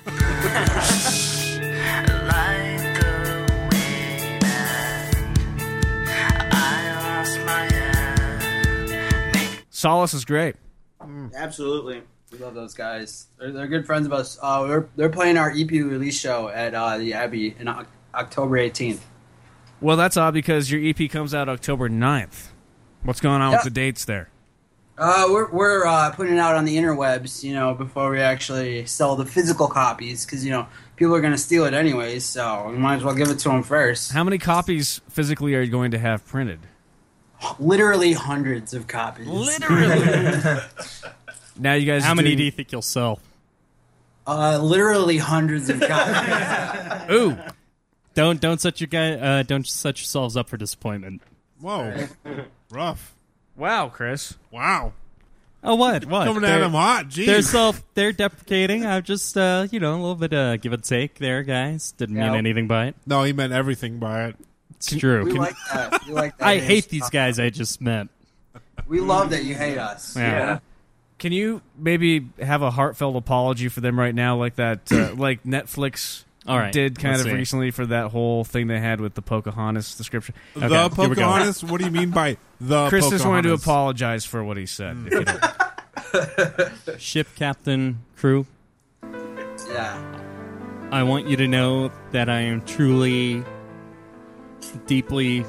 Solace is great. Absolutely. We love those guys. They're, they're good friends of us. Uh, they're, they're playing our E P release show at uh, the Abbey in o- October eighteenth. Well, that's odd because your E P comes out October ninth. What's going on Yeah. with the dates there? Uh, we're we're uh, putting it out on the interwebs, you know, before we actually sell the physical copies, because you know people are going to steal it anyways. So we might as well give it to them first. How many copies physically are you going to have printed? Literally hundreds of copies. Literally. Now you guys. How many doing- do you think you'll sell? Uh, literally hundreds of copies. Ooh. Don't don't set your guy. Uh, don't set yourselves up for disappointment. Whoa, rough. Wow, Chris. Wow. Oh, what? What? Coming at They're- him hot. Jeez. They're self. They're deprecating. I'm just, uh, you know, a little bit uh, give and take there, guys. Didn't mean Yeah. anything by it. No, he meant everything by it. It's true. We Can- like that. We like that. I hate these guys I just met. We love that you hate us. Yeah. Can you maybe have a heartfelt apology for them right now, like that, uh, like Netflix All right, did kind let's of see. recently for that whole thing they had with the Pocahontas description? The Okay, here we go. Pocahontas? What do you mean by the Chris Pocahontas? just wanted to apologize for what he said. If you don't. Ship captain, crew. Yeah. I want you to know that I am truly, deeply,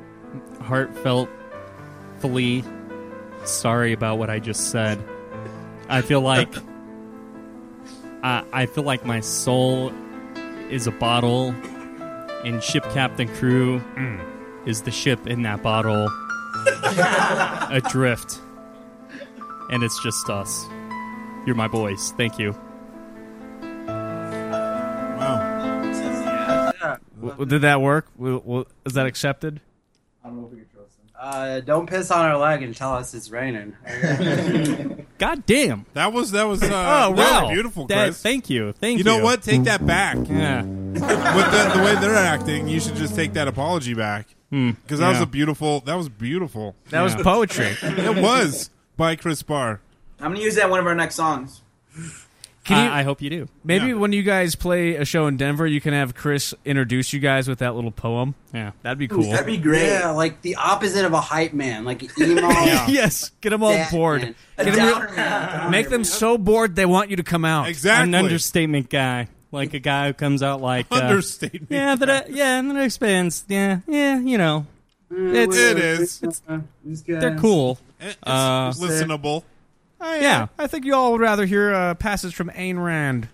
heartfeltfully sorry about what I just said. I feel like I, I feel like my soul is a bottle, and ship captain crew is the ship in that bottle, adrift, and it's just us. You're my boys. Thank you. W- Did that work? W- w- Is that accepted? I don't know if we can trust him. Uh, don't piss on our leg and tell us it's raining. God damn. That was that was uh, Oh, that wow. was beautiful, That- Chris. thank you. Thank You know you. what? Take that back. Yeah. With the, the way they're acting, you should just take that apology back. Because that was yeah. a beautiful. That was beautiful. That was poetry. It was by Chris Barr. I'm gonna use that in one of our next songs. Can you, I, I hope you do. maybe when you guys play a show in Denver, you can have Chris introduce you guys with that little poem. Yeah, that'd be cool. That'd be great. Yeah, like the opposite of a hype man, like emo. Yes, get them all That bored. man. Get A 'em downer real- man. make them so bored they want you to come out. Exactly. An understatement guy. Like a guy who comes out like... Uh, Understatement. Yeah, that, uh, yeah, and then it expands. Yeah, yeah, you know. It's, It is. It's, These guys. they're cool. It's Uh, listenable. I, Yeah. I think you all would rather hear a passage from Ayn Rand.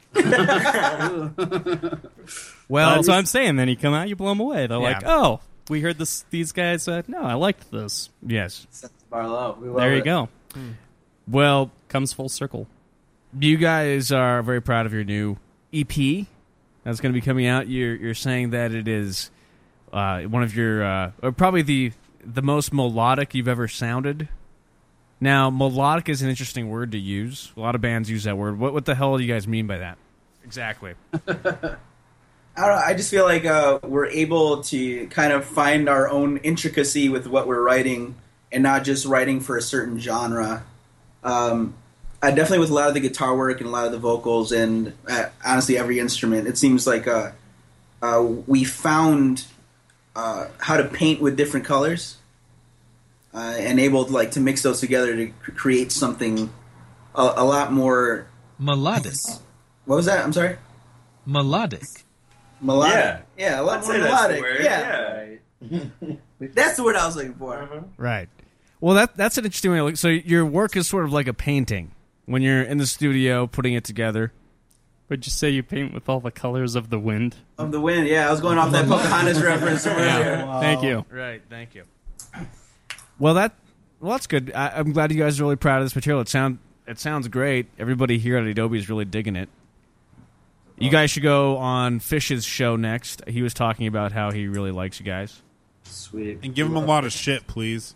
Well, That's what I'm saying. Then you come out, you blow them away. They're Yeah. like, oh, we heard this. These guys said, no, I liked this. yes. Barlow. We love There you it. go. Well, Comes full circle. you guys are very proud of your new E P that's going to be coming out. You're you're saying that it is uh, one of your uh, or probably the the most melodic you've ever sounded. Now, melodic is an interesting word to use. A lot of bands use that word. What what the hell do you guys mean by that? Exactly. I don't know. I just feel like uh, we're able to kind of find our own intricacy with what we're writing, and not just writing for a certain genre. Um, I definitely, with a lot of the guitar work and a lot of the vocals, and uh, honestly every instrument, it seems like uh, uh, we found uh, how to paint with different colors, uh, and able to, like to mix those together to cr- create something a, a lot more melodic. What was that? I'm sorry. Melodic. Melodic. Yeah. Yeah, a lot I'd more say that's the melodic. word, Yeah. That's the word I was looking for. Right. Well, that that's an interesting way to look. So your work is sort of like a painting when you're in the studio putting it together. Would you say you paint with all the colors of the wind? Of the wind, yeah. I was going off that Pocahontas reference from earlier. Thank you. Right. Thank you. Well, that well, that's good. I, I'm glad you guys are really proud of this material. It sound it sounds great. Everybody here at Adobe is really digging it. You guys should go on Fish's show next. He was talking about how he really likes you guys. Sweet. And give him a lot of shit, please.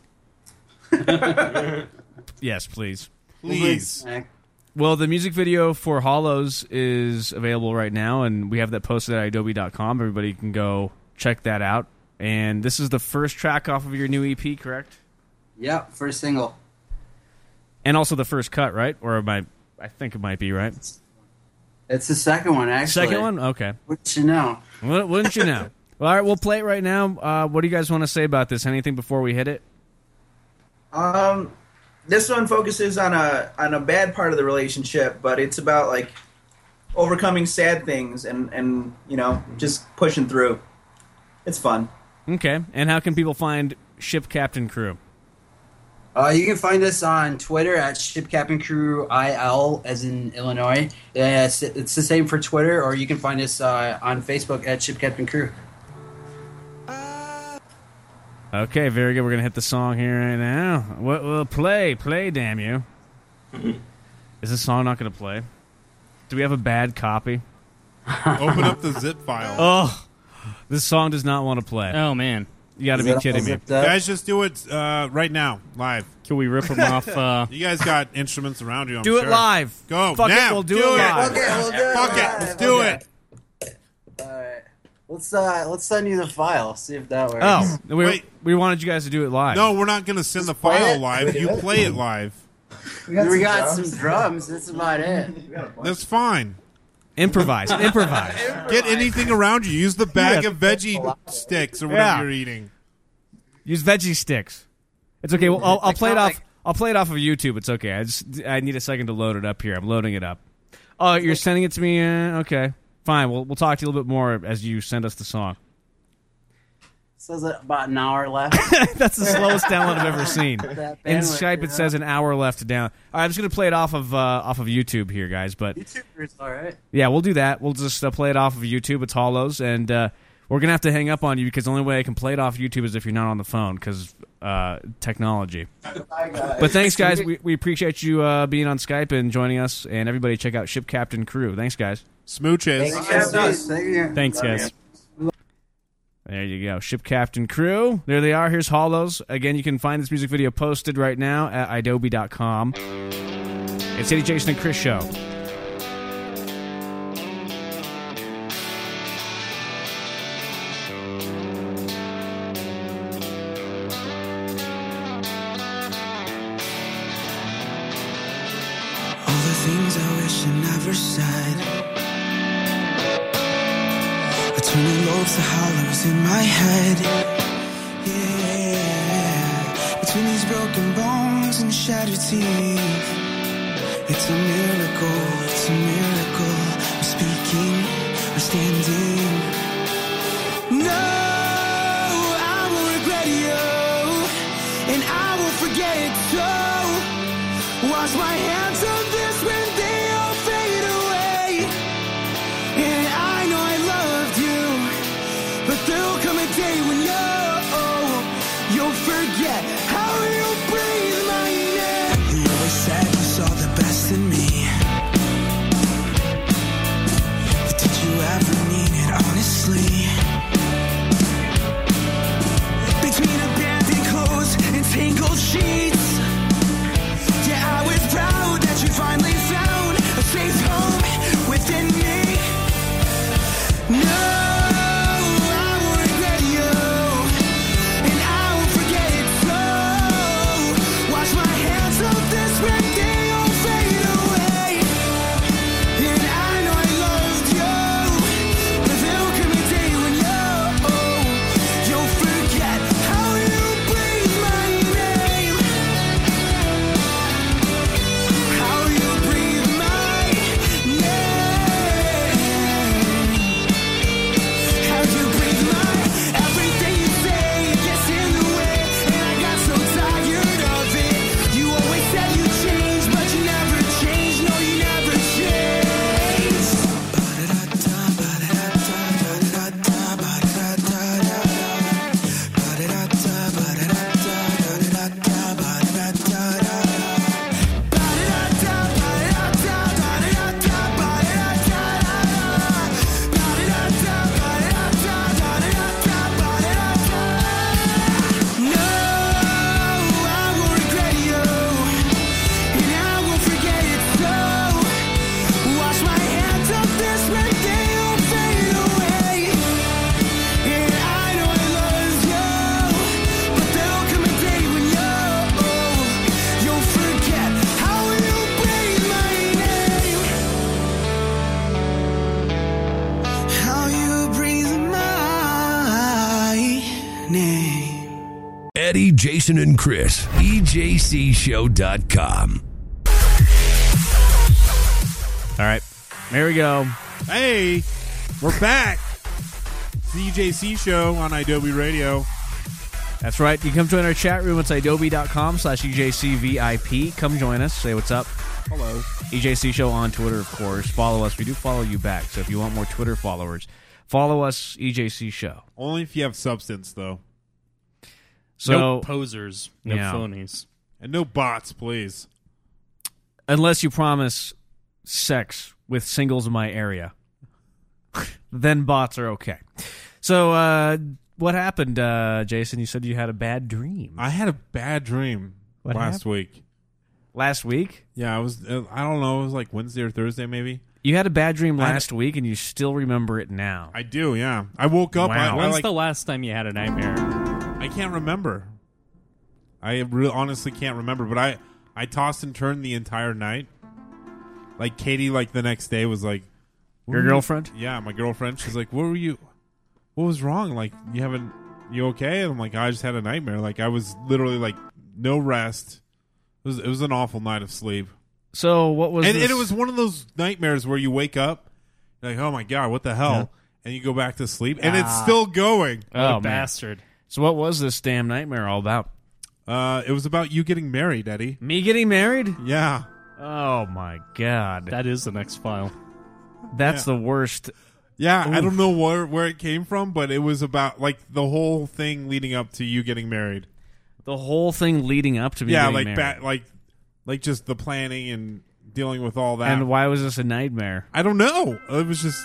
Yes, please. Please. Well, the music video for Hollows is available right now, and we have that posted at adobe dot com. Everybody can go check that out. And this is the first track off of your new E P, correct? Yep, first single. And also the first cut, right? Or am I, I think it might be, right? It's the second one, actually. Second one? Okay. Wouldn't you know? Wou- Wouldn't you know? Well, all right, we'll play it right now. Uh, what do you guys want to say about this? Anything before we hit it? Um, this one focuses on a on a bad part of the relationship, but it's about like overcoming sad things and and you know just pushing through. It's fun. Okay. And how can people find Ship Captain Crew? Uh, you can find us on Twitter at Ship Captain Crew I L, as in Illinois. Uh, it's, it's the same for Twitter, or you can find us uh, on Facebook at Ship Captain Crew. Okay, very good. We're going to hit the song here right now. Well, well play. Play, damn you. Is this song not going to play? Do we have a bad copy? Open up the zip file. Oh, this song does not want to play. Oh, man. You got to be kidding me. Guys, just do it uh, right now, live. Can we rip them off? Uh... You guys got instruments around you, I'm Do it sure. live. Go, Fuck it, now. we'll do it live. Okay, we'll do it. Fuck it, live. let's do Okay. it. All right. Let's uh, let's send you the file. See if that works. Oh, we, Wait. we wanted you guys to do it live. No, we're not going to send the play file it? live. You play it live. We got, we got some drums. That's about it. That's fine. Improvise. Improvise. Get anything around you. Use the bag Yeah. of veggie sticks or whatever Yeah. you're eating. Use veggie sticks. It's okay. Well, I'll, I'll play it off. I'll play it off of YouTube. It's okay. I just I need a second to load it up here. I'm loading it up. Oh, you're sending it to me. Uh, okay, fine. We'll we'll talk to you a little bit more as you send us the song. Says about an hour left. That's the slowest download I've ever seen. That In bandwidth, Skype, you it know? says an hour left to down. All right, I'm just gonna play it off of uh, off of YouTube here, guys. But YouTubers, all right. yeah, we'll do that. We'll just uh, play it off of YouTube. It's Hollows, and uh, we're gonna have to hang up on you because the only way I can play it off YouTube is if you're not on the phone because uh, technology. But thanks, guys. We, we appreciate you uh, being on Skype and joining us. And everybody, check out Ship Captain Crew. Thanks, guys. Smooches. Thanks, guys. There you go. Ship Captain Crew. There they are. Here's Hollows. Again, you can find this music video posted right now at idobi dot com. It's Eddie, Jason, and Chris Show. All the things I wish I never said. Turning lobes to hollows in my head. Yeah, between these broken bones and shattered teeth, it's a miracle, it's a miracle. I'm speaking, I'm standing. No, I won't regret you, and I won't forget it. So wash my hands of this when they all fade away. And I know I loved you, but there'll come a day when you, you'll forget how you breathe my name. You always said you saw the best in me, but did you ever mean it honestly? Between abandoned clothes and tangled sheets, yeah, I was proud that you finally found a safe home within me. No, Eddie, Jason, and Chris. E J C show dot com. All right. There we go. Hey, we're back. It's the E J C Show on Adobe Radio. That's right. You come join our chat room. It's idobi dot com slash E J C V I P. Come join us. Say what's up. Hello. E J C Show on Twitter, of course. Follow us. We do follow you back. So if you want more Twitter followers, follow us, E J C Show. Only if you have substance, though. So, no posers, no yeah. phonies. And no bots, please. Unless you promise sex with singles in my area. Then bots are okay. So, uh, what happened, uh, Jason? You said you had a bad dream. I had a bad dream What last happened? week. Last week? Yeah, it was. Uh, I don't know. It was like Wednesday or Thursday, maybe. You had a bad dream I- last week, and you still remember it now. I do. Yeah, I woke up. Wow. I, I, When's like, the last time you had a nightmare? I can't remember. I re- honestly can't remember. But I, I tossed and turned the entire night. Like Katie, like the next day was like, what Your were you- girlfriend? Yeah, my girlfriend. She's like, what were you? What was wrong? Like, you haven't? You okay? And I'm like, I just had a nightmare. Like, I was literally like, no rest. It was it was an awful night of sleep. So what was? And, this? and it was one of those nightmares where you wake up, you're like, oh my god, what the hell? Yeah. And you go back to sleep, and it's Ah. still going. Oh, man. bastard. So what was this damn nightmare all about? Uh, it was about you getting married, Eddie. Me getting married? Yeah. Oh my god. That is the next file. That's Yeah. the worst. Yeah, I Oof. don't know where where it came from, but it was about like the whole thing leading up to you getting married. The whole thing leading up to me yeah, getting like married. ba- like like just the planning and dealing with all that. And why was this a nightmare? I don't know. It was just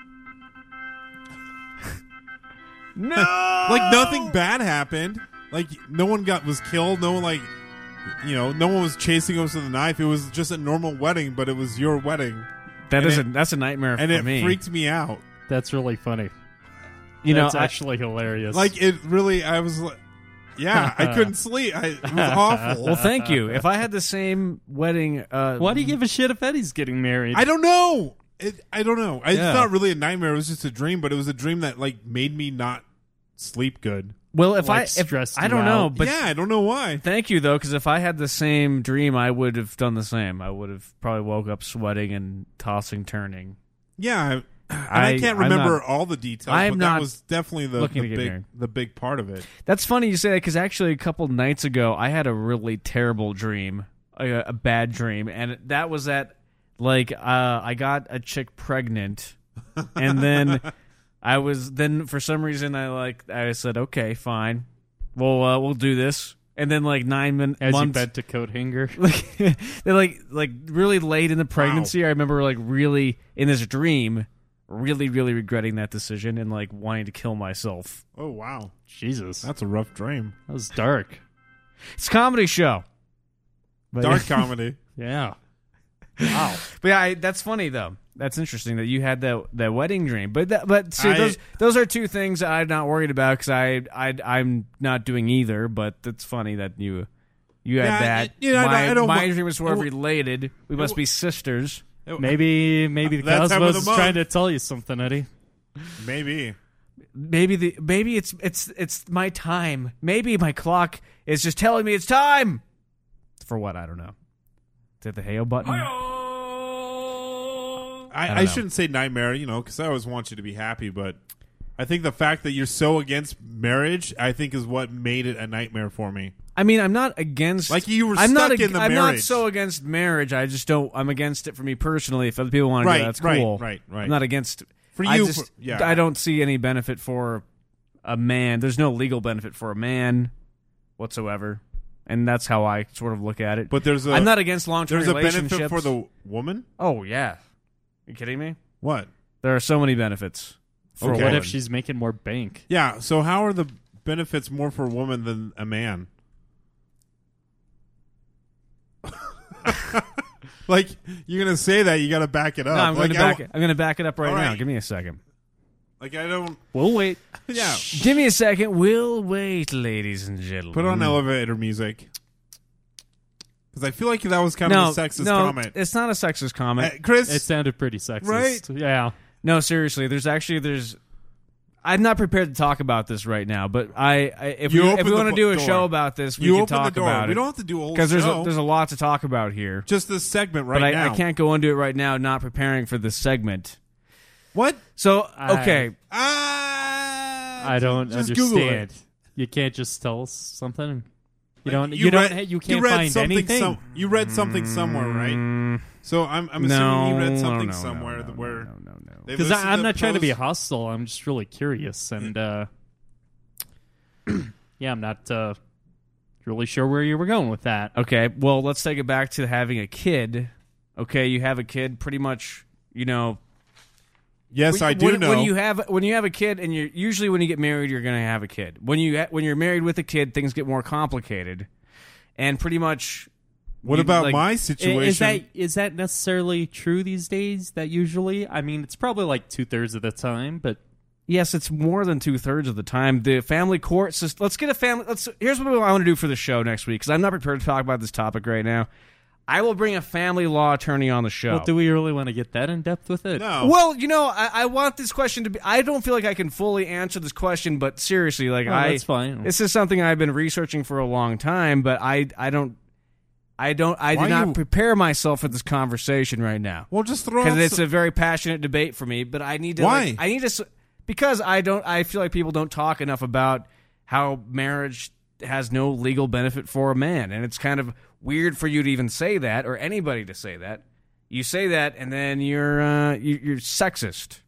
no, like nothing bad happened. Like no one got was killed. No one like you know no one was chasing us with a knife. It was just a normal wedding, but it was your wedding. That And is it- a that's a nightmare and for it me. freaked me out. That's really funny. You know, That's I- actually hilarious. Like it really. I was like, yeah, I couldn't sleep. I, it was awful. Well, thank you. If I had the same wedding, uh, why do you give a shit if Eddie's getting married? I don't know. It, I don't know. It's Yeah. not really a nightmare. It was just a dream, but it was a dream that like made me not sleep good. Well, if Like, I if, stressed I you don't know, out. but yeah, I don't know why. Thank you though, because if I had the same dream, I would have done the same. I would have probably woke up sweating and tossing, turning. Yeah, I, and I- I, can't I'm remember not- all the details, I'm but not that was definitely the, looking the to get big married. the big part of it. That's funny you say that because actually a couple nights ago I had a really terrible dream, a, a bad dream, and that was that like uh, I got a chick pregnant, and then I was then for some reason I like I said okay fine, well uh, we'll do this, and then like nine min- As months you bed to coat hanger. like they're like like really late in the pregnancy. I remember like really in this dream. Really, really regretting that decision and like wanting to kill myself. Oh wow, Jesus, that's a rough dream. That was dark. It's a comedy show. But Dark comedy. Yeah. Wow. But yeah, I, that's funny though. That's interesting that you had that that wedding dream. But that, but see, I- those those are two things that I'm not worried about because I I I'm not doing either. But that's funny that you you had Yeah, that. it- you know, I my don't- I don't my wa- dream was sort of it- related. We must be sisters. Maybe maybe the That time of cosmos the is month. trying to tell you something, Eddie. Maybe. Maybe the maybe it's it's it's my time. Maybe my clock is just telling me it's time. For what? I don't know. Is it the Heyo button? I, don't I, know. shouldn't say nightmare, you know, because I always want you to be happy, but I think the fact that you're so against marriage, I think, is what made it a nightmare for me. I mean, I'm not against. Like you were I'm stuck not. ag- in the I'm not marriage. so against marriage. I just don't. I'm against it for me personally. If other people want to Right, do that, that's right, cool. right, right. I'm not against. For I you, just, for- yeah. I don't see any benefit for a man. There's no legal benefit for a man whatsoever, and that's how I sort of look at it. But there's a I'm not against long-term There's a relationships. benefit for the woman? Oh yeah, you kidding me? What? There are so many benefits. For Or a what if woman. she's making more bank? Yeah, so how are the benefits more for a woman than a man? Like, you're going to say that, you got to back it up. No, I'm going like, to I back w- it. I'm going to back it up right All now. right. Give me a second. Like, I don't... We'll wait. Yeah. Give me a second. We'll wait, ladies and gentlemen. Put on elevator music. Because I feel like that was kind no, of a sexist no, comment. it's not a sexist comment. Uh, Chris? It sounded pretty sexist. Right? Yeah. No, seriously. There's actually there's. I'm not prepared to talk about this right now, but I, I if You we, if open we the want to fo- do a door. show about this, we You can open the talk door. about We it. don't have to do a whole because there's a, show. there's a lot to talk about here. Just this segment right but I, now. I can't go into it right now, not preparing for this segment. What? So I- okay, I don't Just Google understand. it. You can't just tell us something. You Like, don't. You, read- don't. You can't read find something anything. some- you read something somewhere, right? So I'm, I'm assuming No, you read no, something no, somewhere no, no, where no, no, no. they Because listed I'm the not trying to be post- hostile. I'm just really curious, and uh, yeah, I'm not uh, really sure where you were going with that. Okay, well, let's take it back to having a kid. Okay, you have a kid, pretty much, you know. Yes, when, I do when, know. When you have when you have a kid, and you're usually when you get married, you're going to have a kid. When you ha- when you're married with a kid, things get more complicated, and pretty much. What you- about like- my I- situation? Is that is that necessarily true these days? That usually, I mean, it's probably like two thirds of the time, but Yes, it's more than two thirds of the time. The family court system. Let's get a family. Let's. Here's what I want to do for the show next week because I'm not prepared to talk about this topic right now. I will bring a family law attorney on the show. Well, do we really want to get that in depth with it? No. Well, you know, I, I want this question to be. I don't feel like I can fully answer this question, but seriously, like Oh, I, that's fine. This is something I've been researching for a long time, but I, I don't, I don't, I Why do not you- prepare myself for this conversation right now. Well, just throw because out it's some- a very passionate debate for me. But I need to. Why? like, I need to. s- Because I don't. I feel like people don't talk enough about how marriage has no legal benefit for a man, and it's kind of weird for you to even say that, or anybody to say that. You say that, and then you're uh, you, you're sexist.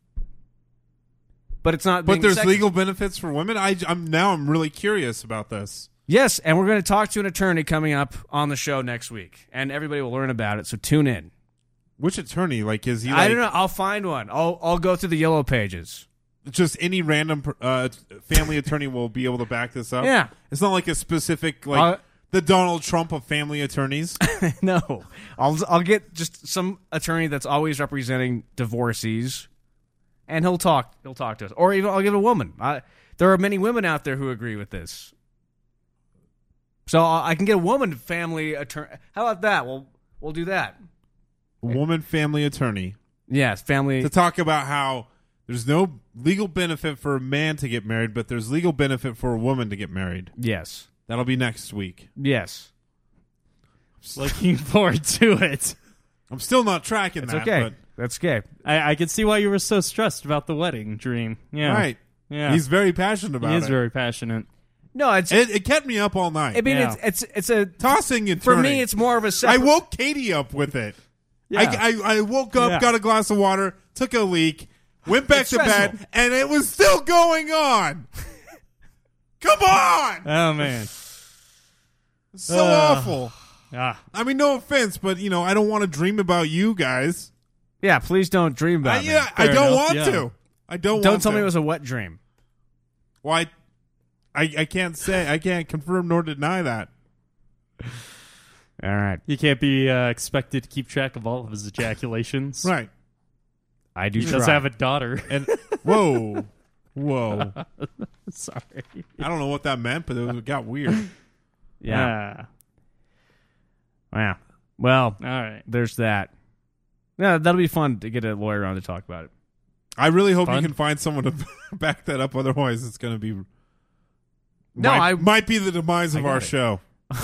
But it's not. But being there's sexist. legal benefits for women. I, I'm now I'm really curious about this. Yes, and we're going to talk to an attorney coming up on the show next week, and everybody will learn about it. So tune in. Which attorney? Like, is he? Like, I don't know. I'll find one. I'll I'll go through the yellow pages. Just any random uh, family attorney will be able to back this up. Yeah. It's not like a specific like Uh, the Donald Trump of family attorneys. No, I'll I'll get just some attorney that's always representing divorcees, and he'll talk. He'll talk to us, or even I'll get a woman. I, there are many women out there who agree with this, so I I can get a woman family attorney. How about that? We'll we'll do that. Woman family attorney. Yes, family to talk about how there's no legal benefit for a man to get married, but there's legal benefit for a woman to get married. Yes, that'll be next week. Yes, looking forward to it. I'm still not tracking It's that. okay. But That's okay. I, I can see why you were so stressed about the wedding dream. Yeah, Right. Yeah, He's very passionate about He is it. very passionate. No, it's it, it kept me up all night. I mean, Yeah. it's it's it's a tossing and for turning. me. It's more of a I separate. woke Katie up with it. Yeah. I, I, I woke up, Yeah. got a glass of water, took a leak, went back It's to stressful. bed, and it was still going on. Come on! Oh man, So Ugh. awful. ah, I mean, no offense, but you know, I don't want to dream about you guys. Yeah, please don't dream I, about me. yeah, I Fair don't enough, want yeah. to. I don't. Don't want tell to. me it was a wet dream. Why? I, I can't say. I can't confirm nor deny that. All right, you can't be uh, expected to keep track of all of his ejaculations. Right. I do. He try. does have a daughter. And whoa, whoa. Sorry. I don't know what that meant, but it, was, it got weird. Yeah. Wow. Well, Ah, all right. there's that. Yeah, that'll be fun to get a lawyer on to talk about it. I really hope Fun. you can find someone to back that up. Otherwise, it's going to be. No, might, I- might be the demise I of got our it. show.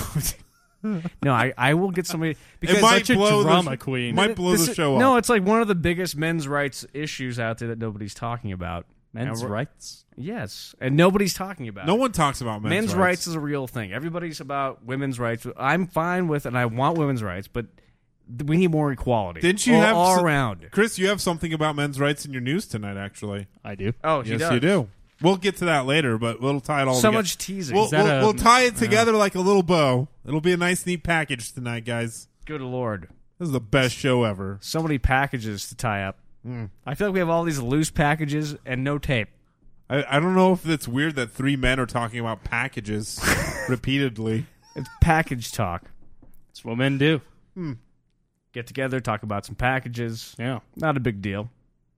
No, I, I will get somebody because It might Such a blow drama the, queen. Might blow this the is- show up. No, it's like one of the biggest men's rights issues out there that nobody's talking about. Men's And we're- rights. Yes, and nobody's talking about. no it. one talks about men's, men's rights. rights is a real thing. Everybody's about women's rights. I'm fine with, and I want women's rights, but we need more equality. Didn't you all, have all some- around? Chris, you have something about men's rights in your news tonight, actually. I do. Oh, she yes, does. you do. We'll get to that later, but we'll tie it all So together. much teasing. We'll, Is that we'll, a- we'll tie it together like a little bow. It'll be a nice, neat package tonight, guys. Good Lord. This is the best show ever. So many packages to tie up. Mm. I feel like we have all these loose packages and no tape. I, I don't know if it's weird that three men are talking about packages repeatedly. It's package talk. That's what men do. Hmm. Get together, talk about some packages. Yeah. Not a big deal.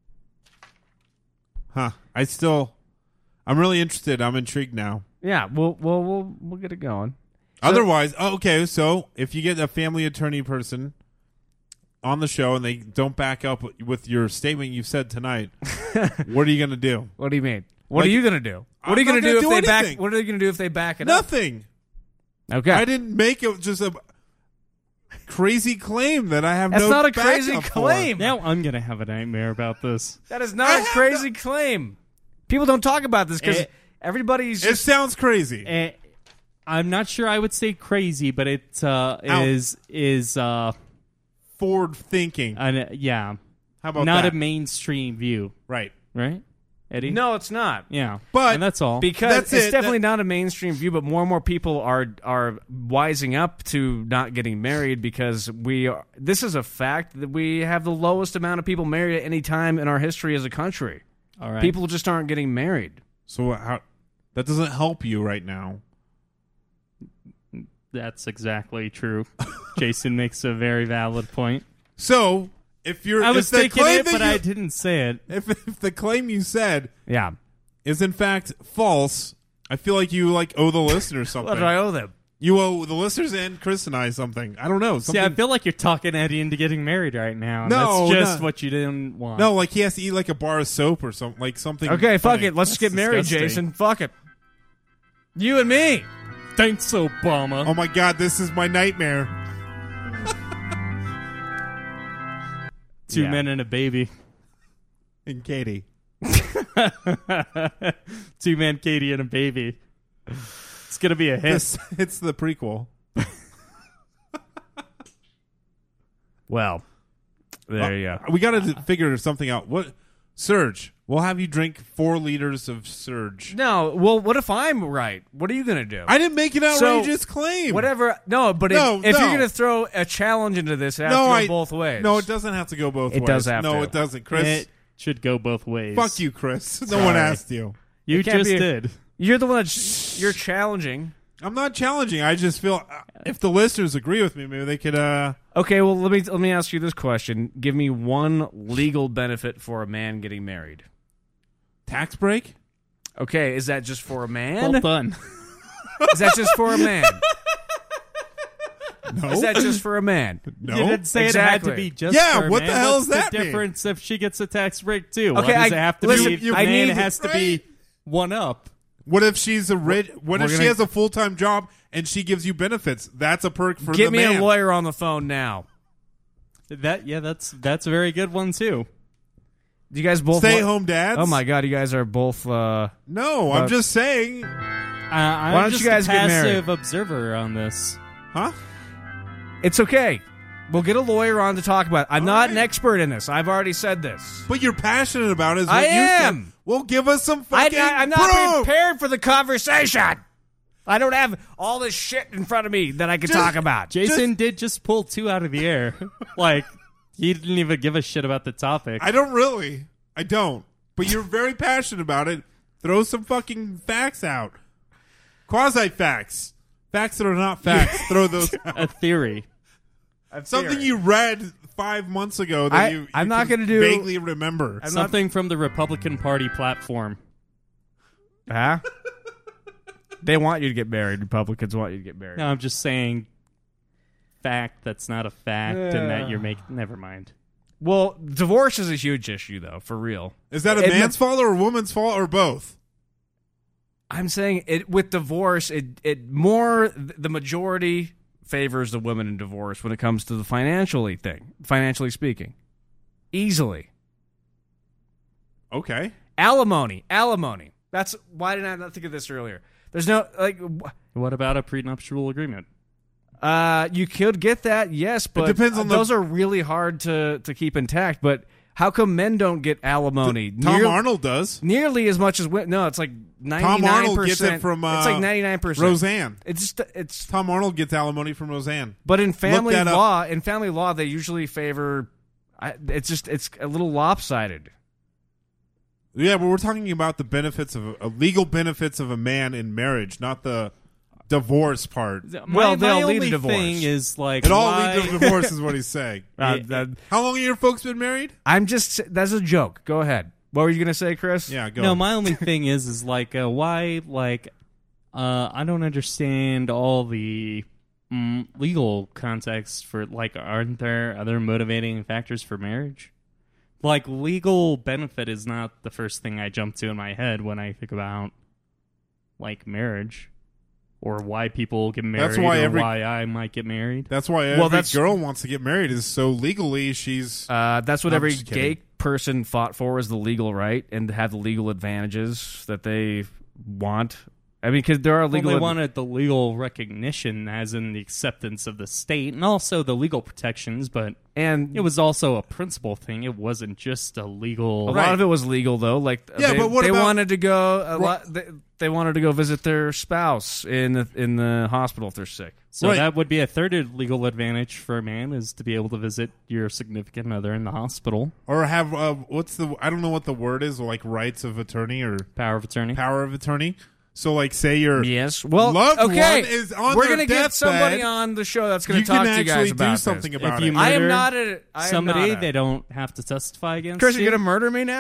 Huh. I still, I'm really interested. I'm intrigued now. Yeah, we'll we'll we'll, we'll get it going. So- Otherwise, oh, okay, so if you get a family attorney person on the show and they don't back up with your statement you've said tonight, what are you going to do? What do you mean? What Like, are you gonna do? What I'm are you gonna not do gonna if do they back? anything. What are they gonna do if they back it Nothing. up? Okay, I didn't make it just a crazy claim that I have that's no not a crazy backup for. claim. Now I'm gonna have a nightmare about this. That is not a crazy claim. People don't talk about this because Eh, everybody's It just sounds crazy. Eh, I'm not sure I would say crazy, but it uh, Out. is is uh, Forward thinking. an, yeah, How about not that? a mainstream view, right. right, Eddie? no, it's not. Yeah, But- and that's all. Because That's it's it. definitely That- not a mainstream view, but more and more people are are wising up to not getting married because we are. This is a fact that we have the lowest amount of people married at any time in our history as a country. all right. People just aren't getting married. So how, that doesn't help you right now. That's exactly true. Jason makes a very valid point. So if you're, I was if the thinking claim it, that but you- I didn't say it. If, if the claim you said Yeah, is in fact false, I feel like you like owe the listeners something. What do I owe them? You owe the listeners and Chris and I something. I don't know. Something. See, I feel like you're talking Eddie into getting married right now. And No, that's just no. what you didn't want. No, like he has to eat like a bar of soap or something, like something. Okay, fuck funny. it. Let's That's get married, disgusting. Jason. Fuck it. You and me. Thanks, Obama. Oh my god, this is my nightmare. Two Yeah. men and a baby. And Katie. Two men, Katie, and a baby. It's gonna be a hit. This, it's the prequel. Well, there you go. We got to figure something out. What Surge? We'll have you drink four liters of Surge. No, well, what if I'm right? What are you going to do? I didn't make an So, outrageous claim. Whatever. No, but No, if, if no. you're going to throw a challenge into this, it has No, to go I- both ways. No, it doesn't have to go both It ways. does have no, to. it doesn't, Chris. It should go both ways. Fuck you, Chris. No Sorry. one asked you. You It can't just be- did. You're the one that's you're challenging. I'm not challenging. I just feel uh, if the listeners agree with me, maybe they could. uh Okay, well, let me let me ask you this question. Give me one legal benefit for a man getting married. Tax break? Okay, is that just for a man? Well done. Is that just for a man? No. Is that just for a man? No. You didn't say Exactly. it had to be just Yeah, for a what man. the hell What's does that the mean? difference if she gets a tax break too? Okay, Why does I- it have to listen, be you- man I need- has to be one up? What if she's a rich? What We're if she gonna- has a full time job and she gives you benefits? That's a perk for Get the me man. a lawyer on the phone now. That yeah, that's that's a very good one too. You guys both Stay wa- home dads. Oh my god, you guys are both. Uh, No, I'm But- just saying. Uh, I'm Why don't just you guys a get married? passive observer on this. Huh? it's okay. We'll get a lawyer on to talk about it. I'm All not right. an expert in this. I've already said this. But you're passionate about it. Is what I you said. am. Well, give us some I, fucking I, I'm not proof. prepared for the conversation. I don't have all this shit in front of me that I can Just- talk about. Jason did just pull two out of the air. Like he didn't even give a shit about the topic. I don't really. I don't. But you're very passionate about it. Throw some fucking facts out. Quasi facts. Facts that are not facts. Throw those out. a theory. Something you read five months ago that I- you, you I'm not can gonna do- vaguely remember. I'm not- Something from the Republican Party platform. Huh? They want you to get married. Republicans want you to get married. No, I'm just saying fact that's not a fact and Yeah. that you're making never mind. Well, divorce is a huge issue, though, for real. Is that a It- man's fault or a woman's fault or both? I'm saying it with divorce. It it more the majority favors the women in divorce when it comes to the financially thing. Financially speaking, easily Okay. alimony, alimony. That's why did I not think of this earlier? There's no like. wh- What about a prenuptial agreement? Uh, you could get that, yes, but depends on the- those are really hard to to keep intact. But how come men don't get alimony? Tom Near- Arnold does. nearly as much as women. No, it's like ninety-nine Tom percent. Arnold gets it from uh, it's like ninety-nine percent. Roseanne. It's just it's. Tom Arnold gets alimony from Roseanne. But in family that up. law, in family law, they usually favor. I, it's just it's a little lopsided. Yeah, but we're talking about the benefits of uh, legal benefits of a man in marriage, not the divorce part. My, Well, they'll my lead only to divorce. thing is like It all why- leads to divorce, is what he's saying. Uh, that- How long have your folks been married? I'm just that's a joke. Go ahead. What were you gonna say, Chris? Yeah, go. No, my only thing is is like uh, why like uh, I don't understand all the mm, legal context for like aren't there other motivating factors for marriage? Like legal benefit is not the first thing I jump to in my head when I think about like marriage or why people get married That's why or every- why I might get married. That's why every Well, that's- girl wants to get married is so legally she's. Uh, that's what I'm every just kidding. gay person fought for is the legal right and to have the legal advantages that they want. I mean, because there are Well, legal. they ad- wanted the legal recognition, as in the acceptance of the state, and also the legal protections. But and it was also a principle thing. It wasn't just a legal. a lot of it was legal though. Like Yeah, they, but what they about- wanted to go. A lot, they, they wanted to go visit their spouse in the, in the hospital if they're sick. So Right. that would be a third legal advantage for a man is to be able to visit your significant other in the hospital. Or have uh, what's the I don't know what the word is, like rights of attorney or Power of attorney. power of attorney. So like say your Yes. Well, loved okay. one is on We're their gonna get somebody deathbed, on the show that's going you to talk can to you guys actually about do something this. about If you it. I am murder not a I am somebody, not a- they don't have to testify against Chris, you. you going to murder me now?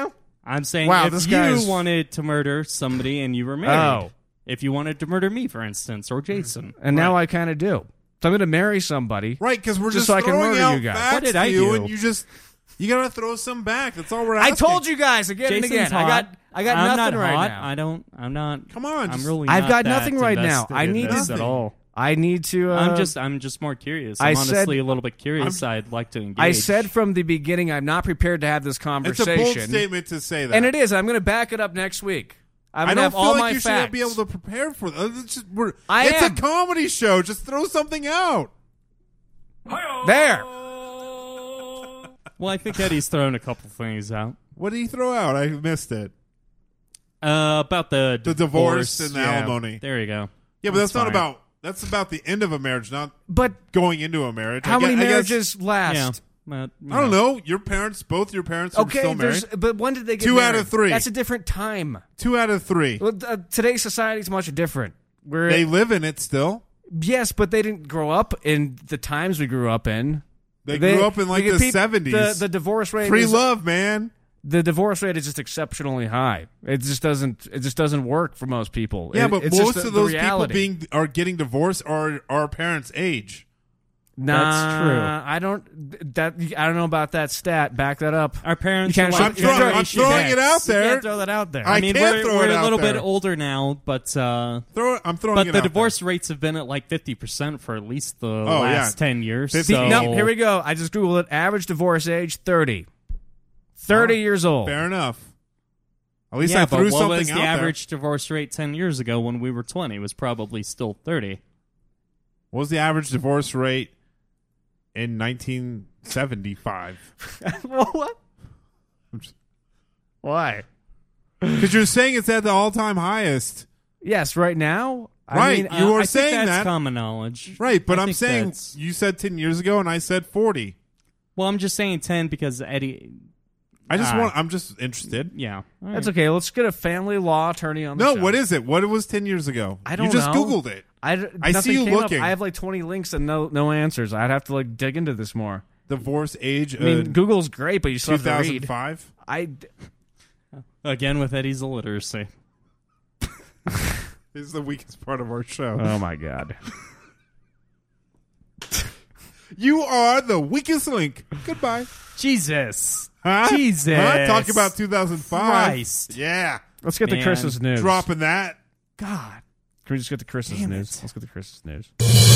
I'm saying Wow, if this you guy's- wanted to murder somebody and you were married. Oh. If you wanted to murder me, for instance, or Jason. And now I kind of do. So I'm going to marry somebody. Right, because we're just, so I can throwing murder out you guys. facts What did to I you, do? and you just you gotta throw some back. That's all we're I asking. told you guys again Jason's and again. hot. I got I got I'm nothing not right hot. now. I don't. I'm not. Come on, I'm just- really. I've not got that nothing right now. invested I in need this to at all. I need to. Uh, I'm just. I'm just more curious. I I'm said- honestly a little bit curious. I'm- I'd like to engage. I said from the beginning I'm not prepared to have this It's conversation. a bold statement to say that, And it is. I'm going to back it up next week. I'm I going to don't have feel all like my you facts. should be able to prepare for that. It's, just, we're, I it's am. a comedy show. Just throw something out. There. Well, I think Eddie's thrown a couple things out. What did he throw out? I missed it. Uh, about the The divorce and the yeah. alimony. There you go. Yeah, but that's, not fine. about. That's about the end of a marriage, not But going into a marriage. how I many guess, I guess- marriages last? Yeah. But, you I don't know. Your parents, both your parents, are Okay, still married. there's- but when did they get Two married? out of three. That's a different time. Two out of three. Well, uh, today's society is much different. We're, They live in it still. yes, but they didn't grow up in the times we grew up in. They, grew up in like the the peop- seventies. The, the divorce rate, Free is, love, man. the divorce rate is just exceptionally high. It just doesn't. It just doesn't work for most people. Yeah, It- but it's most just the- of the those people reality. being are getting divorced are our parents' age. Nah, That's true. I don't. That I don't know about that stat. Back that up. Our parents. You can't are show- like I'm, throwing, I'm generation throwing X. it out there. You can't throw that out there. I I mean, can't we're, throw we're it a out little there. bit older now, but uh, Throw it, I'm throwing but it the out divorce rates have been at like fifty percent for at least the Oh, last yeah. ten years. fifty So No, here we go. I just googled it. Average divorce age thirty. Thirty Oh, years old. Fair enough. At least yeah, I but threw what something was the out average divorce rate ten years ago when we were twenty? It was probably still thirty. there. What was the average divorce rate in nineteen seventy-five? What? Why? Because you're saying it's at the all-time highest. Yes, right now. Right, I mean, you Uh, were I think saying that's that. common knowledge. Right, but I I'm think saying that's- you said ten years ago, and I said forty. Well, I'm just saying ten because Eddie. I just Ah. want. I'm just interested. Yeah, all right. that's okay. Let's get a family law attorney on the No, show. what is it? What was ten years ago? I don't You just know. Googled it. I, d- I see nothing you came up. looking. I have like twenty links and no no answers. I'd have to like dig into this more. Divorce age. I mean, uh, Google's great, but you still two have to thousand read. five. I Again with Eddie's illiteracy. This is the weakest part of our show. oh my god. You are the weakest link. Goodbye. Jesus. Huh? Jesus. Huh? Talk about two thousand five. Christ. Yeah. Let's get to Man. Chris's news. Dropping that. God. Can we just get to Chris's Damn news? it. Let's get to Chris's news.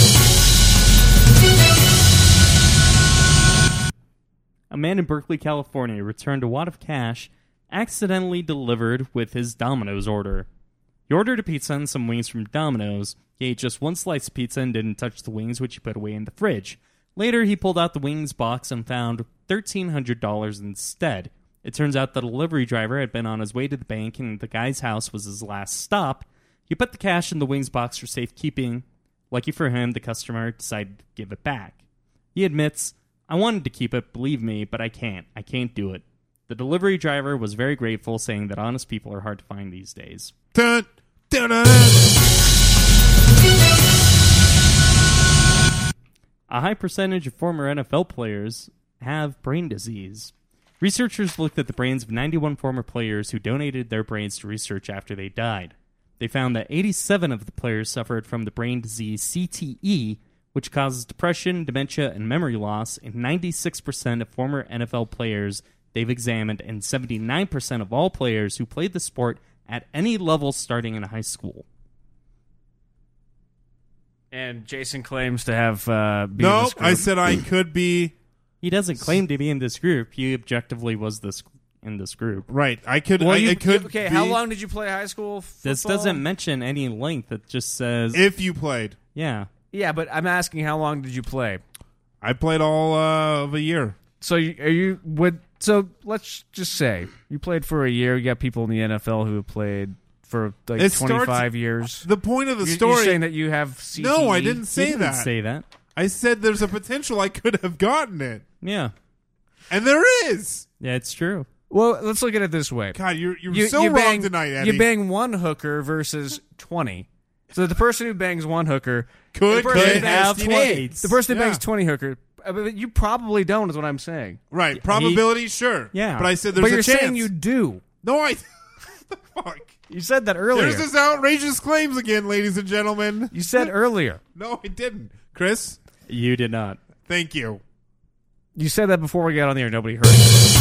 A man in Berkeley, California returned a wad of cash accidentally delivered with his Domino's order. He ordered a pizza and some wings from Domino's. He ate just one slice of pizza and didn't touch the wings, which he put away in the fridge. Later, he pulled out the wings box and found thirteen hundred dollars instead. It turns out the delivery driver had been on his way to the bank and the guy's house was his last stop. He put the cash in the wings box for safekeeping. Lucky for him, the customer decided to give it back. He admits, I wanted to keep it, believe me, but I can't. I can't do it. The delivery driver was very grateful, saying that honest people are hard to find these days. Dun, dun, dun, dun. A high percentage of former N F L players have brain disease. Researchers looked at the brains of ninety-one former players who donated their brains to research after they died. They found that eighty-seven of the players suffered from the brain disease C T E, which causes depression, dementia, and memory loss in ninety-six percent of former N F L players they've examined and seventy-nine percent of all players who played the sport at any level starting in high school. And Jason claims to have uh, been in No, this group. I said I could be. He doesn't claim to be in this group. He objectively was this in this group. Right. I could. Well, I, you, I could. okay, be, how long did you play high school football? This doesn't mention any length. It just says If you played, yeah. Yeah, but I'm asking how long did you play? I played all uh, of a year. So you, are you would so let's just say you played for a year. You got people in the N F L who have played for like It twenty-five starts- years. The point of the You're- story. You're saying that you have C T E? No, I didn't say He didn't that. say that. I said there's a potential I could have gotten it, Yeah. and there is. Yeah, it's true. Well, let's look at it this way. God, you're you're You, so you wrong bang, tonight, Eddie. You bang one hooker versus twenty. So the person who bangs one hooker Could- the person could who bangs have twenty, AIDS. The person who Yeah. bangs twenty hooker. uh, but You probably don't, is what I'm saying. Right, probability, sure. Yeah. but I said But there's you're a chance. saying you do. No, I... the fuck? You said that earlier. There's this outrageous claims again, ladies and gentlemen. You said earlier. No, I didn't. Chris? You did not. Thank you. You said that before we got on the air. Nobody heard it.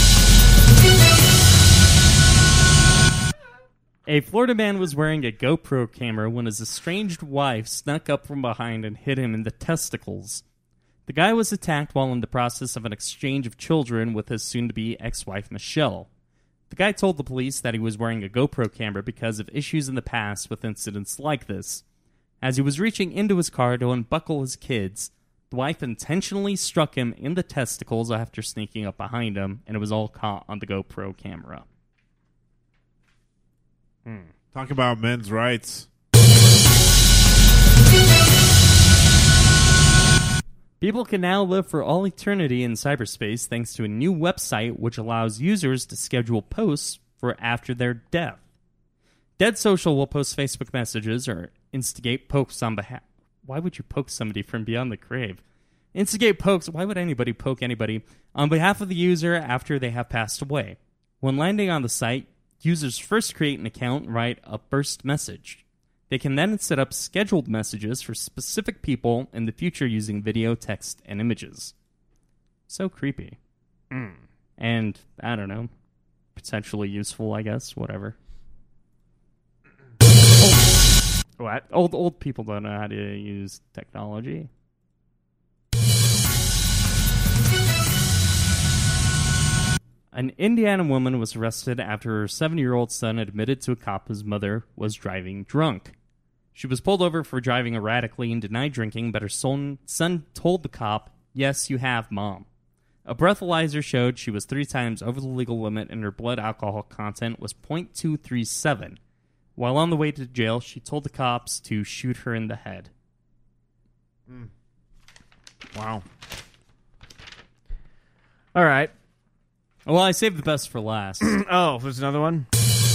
A Florida man was wearing a GoPro camera when his estranged wife snuck up from behind and hit him in the testicles. The guy was attacked while in the process of an exchange of children with his soon-to-be ex-wife, Michelle. The guy told the police that he was wearing a GoPro camera because of issues in the past with incidents like this. As he was reaching into his car to unbuckle his kids, the wife intentionally struck him in the testicles after sneaking up behind him, and it was all caught on the GoPro camera. Hmm. Talk about men's rights. People can now live for all eternity in cyberspace thanks to a new website which allows users to schedule posts for after their death. Dead Social will post Facebook messages or instigate pokes on behalf... Why would you poke somebody from beyond the grave? Instigate pokes... Why would anybody poke anybody on behalf of the user after they have passed away? When landing on the site, users first create an account and write a burst message. They can then set up scheduled messages for specific people in the future using video, text, and images. So creepy. Mm. And, I don't know, potentially useful, I guess, whatever. What? Old, old people don't know how to use technology. An Indiana woman was arrested after her seven-year-old son admitted to a cop his mother was driving drunk. She was pulled over for driving erratically and denied drinking, but her son, son told the cop, "Yes, you have, Mom." A breathalyzer showed she was three times over the legal limit and her blood alcohol content was point two three seven. While on the way to jail, she told the cops to shoot her in the head. Mm. Wow. All right. Well, I saved the best for last. Oh, there's another one?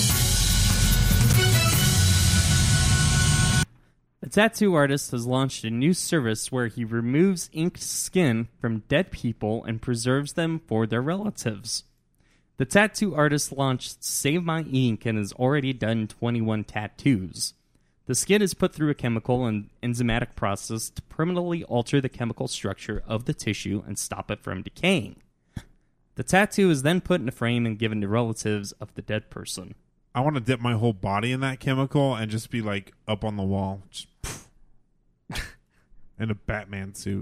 A tattoo artist has launched a new service where he removes inked skin from dead people and preserves them for their relatives. The tattoo artist launched Save My Ink and has already done twenty-one tattoos. The skin is put through a chemical and enzymatic process to permanently alter the chemical structure of the tissue and stop it from decaying. The tattoo is then put in a frame and given to relatives of the dead person. I want to dip my whole body in that chemical and just be like up on the wall. Just in a Batman suit.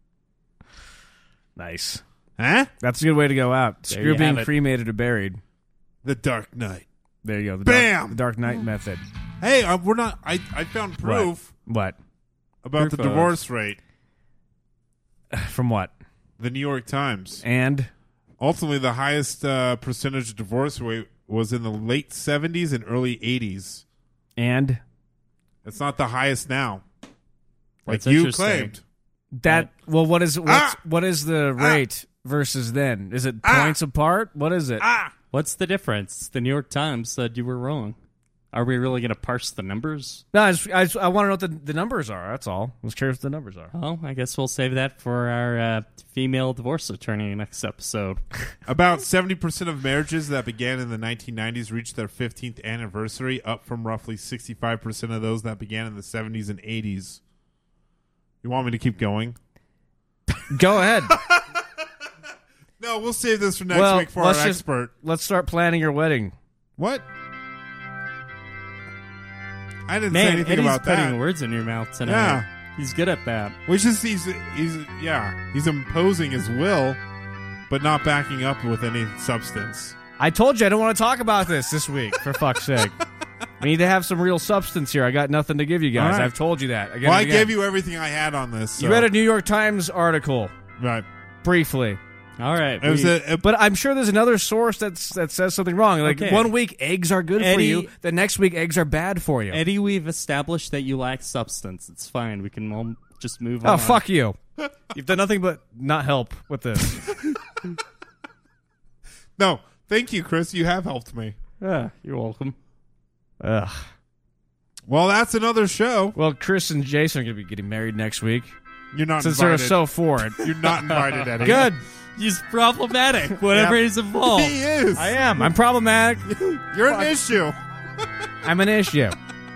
Nice. Huh? That's a good way to go out. There Screw you being have it. cremated or buried. The Dark Knight. There you go. The Bam! Dark, the Dark Knight method. Hey, uh, we're not. I, I found proof What? about Proof the of- divorce rate. From what? The New York Times. And? Ultimately, the highest uh, percentage of divorce rate was in the late seventies and early eighties. And? It's not the highest now. Like That's you interesting. claimed. That, well, what is, what's, Ah! what is the rate versus then? Is it points apart? What is it? Ah! What's the difference? The New York Times said you were wrong. Are we really going to parse the numbers? No, I, just, I, just, I want to know what the, the numbers are. That's all. I was curious what the numbers are. Well, I guess we'll save that for our uh, female divorce attorney next episode. About seventy percent of marriages that began in the nineteen nineties reached their fifteenth anniversary, up from roughly sixty-five percent of those that began in the seventies and eighties. You want me to keep going? Go ahead. No, we'll save this for next well, week for our let's just- expert. Let's start planning your wedding. What? I didn't say Man, anything Eddie's about putting that. words in your mouth tonight. Yeah. He's good at that. Which is he's he's yeah he's imposing his will, but not backing up with any substance. I told you I don't want to talk about this this week, for fuck's sake. We need to have some real substance here. I got nothing to give you guys. All right. I've told you that. Again Well, I and again. gave you everything I had on this. So. You read a New York Times article. Right. Briefly. All right. It was we- a, a- But I'm sure there's another source that's that says something wrong. Like Okay. one week eggs are good for Eddie- you, the next week eggs are bad for you. Eddie, we've established that you lack substance. It's fine. We can all just move Oh, on. fuck you. You've done nothing but not help with this. no, thank you, Chris. You have helped me. Yeah, you're welcome. Ugh. Well, that's another show. Well, Chris and Jason are going to be getting married next week. You're not Since invited. they're so for it. You're not invited, Eddie. Good. He's problematic. Whatever Yep. he's involved. He is. I am. I'm problematic. You're an issue. I'm an issue.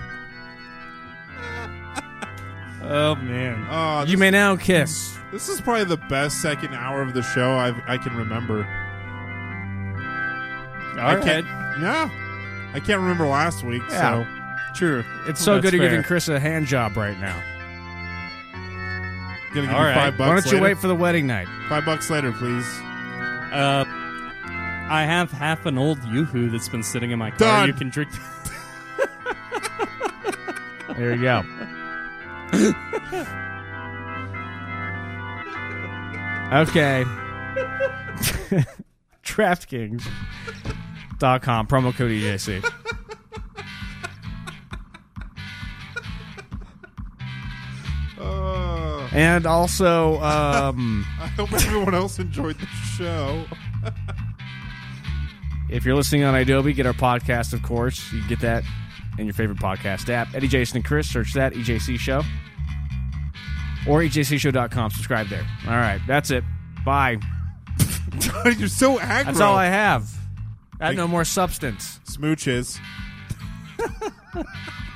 Oh man. Uh, You may now kiss. This is probably the best second hour of the show I've, I can remember. All I right. can't, yeah. I can't remember last week, Yeah. so. True. It's so That's good you're fair. giving Chris a hand job right now. Gonna give All me right. five bucks Why don't you later? wait for the wedding night? Five bucks later, please. Uh, I have half an old Yoo-hoo that's been sitting in my car. Done. You can drink. There you go. Okay. DraftKings dot com, promo code E J C. Uh, And also, um, I hope everyone else enjoyed the show. if you're listening on Adobe, get our podcast, of course. You can get that in your favorite podcast app. Eddie, Jason, and Chris, search that, E J C Show. Or E J C show dot com. Subscribe there. All right, that's it. Bye. You're so aggro. That's all I have. I have no more substance. Smooches.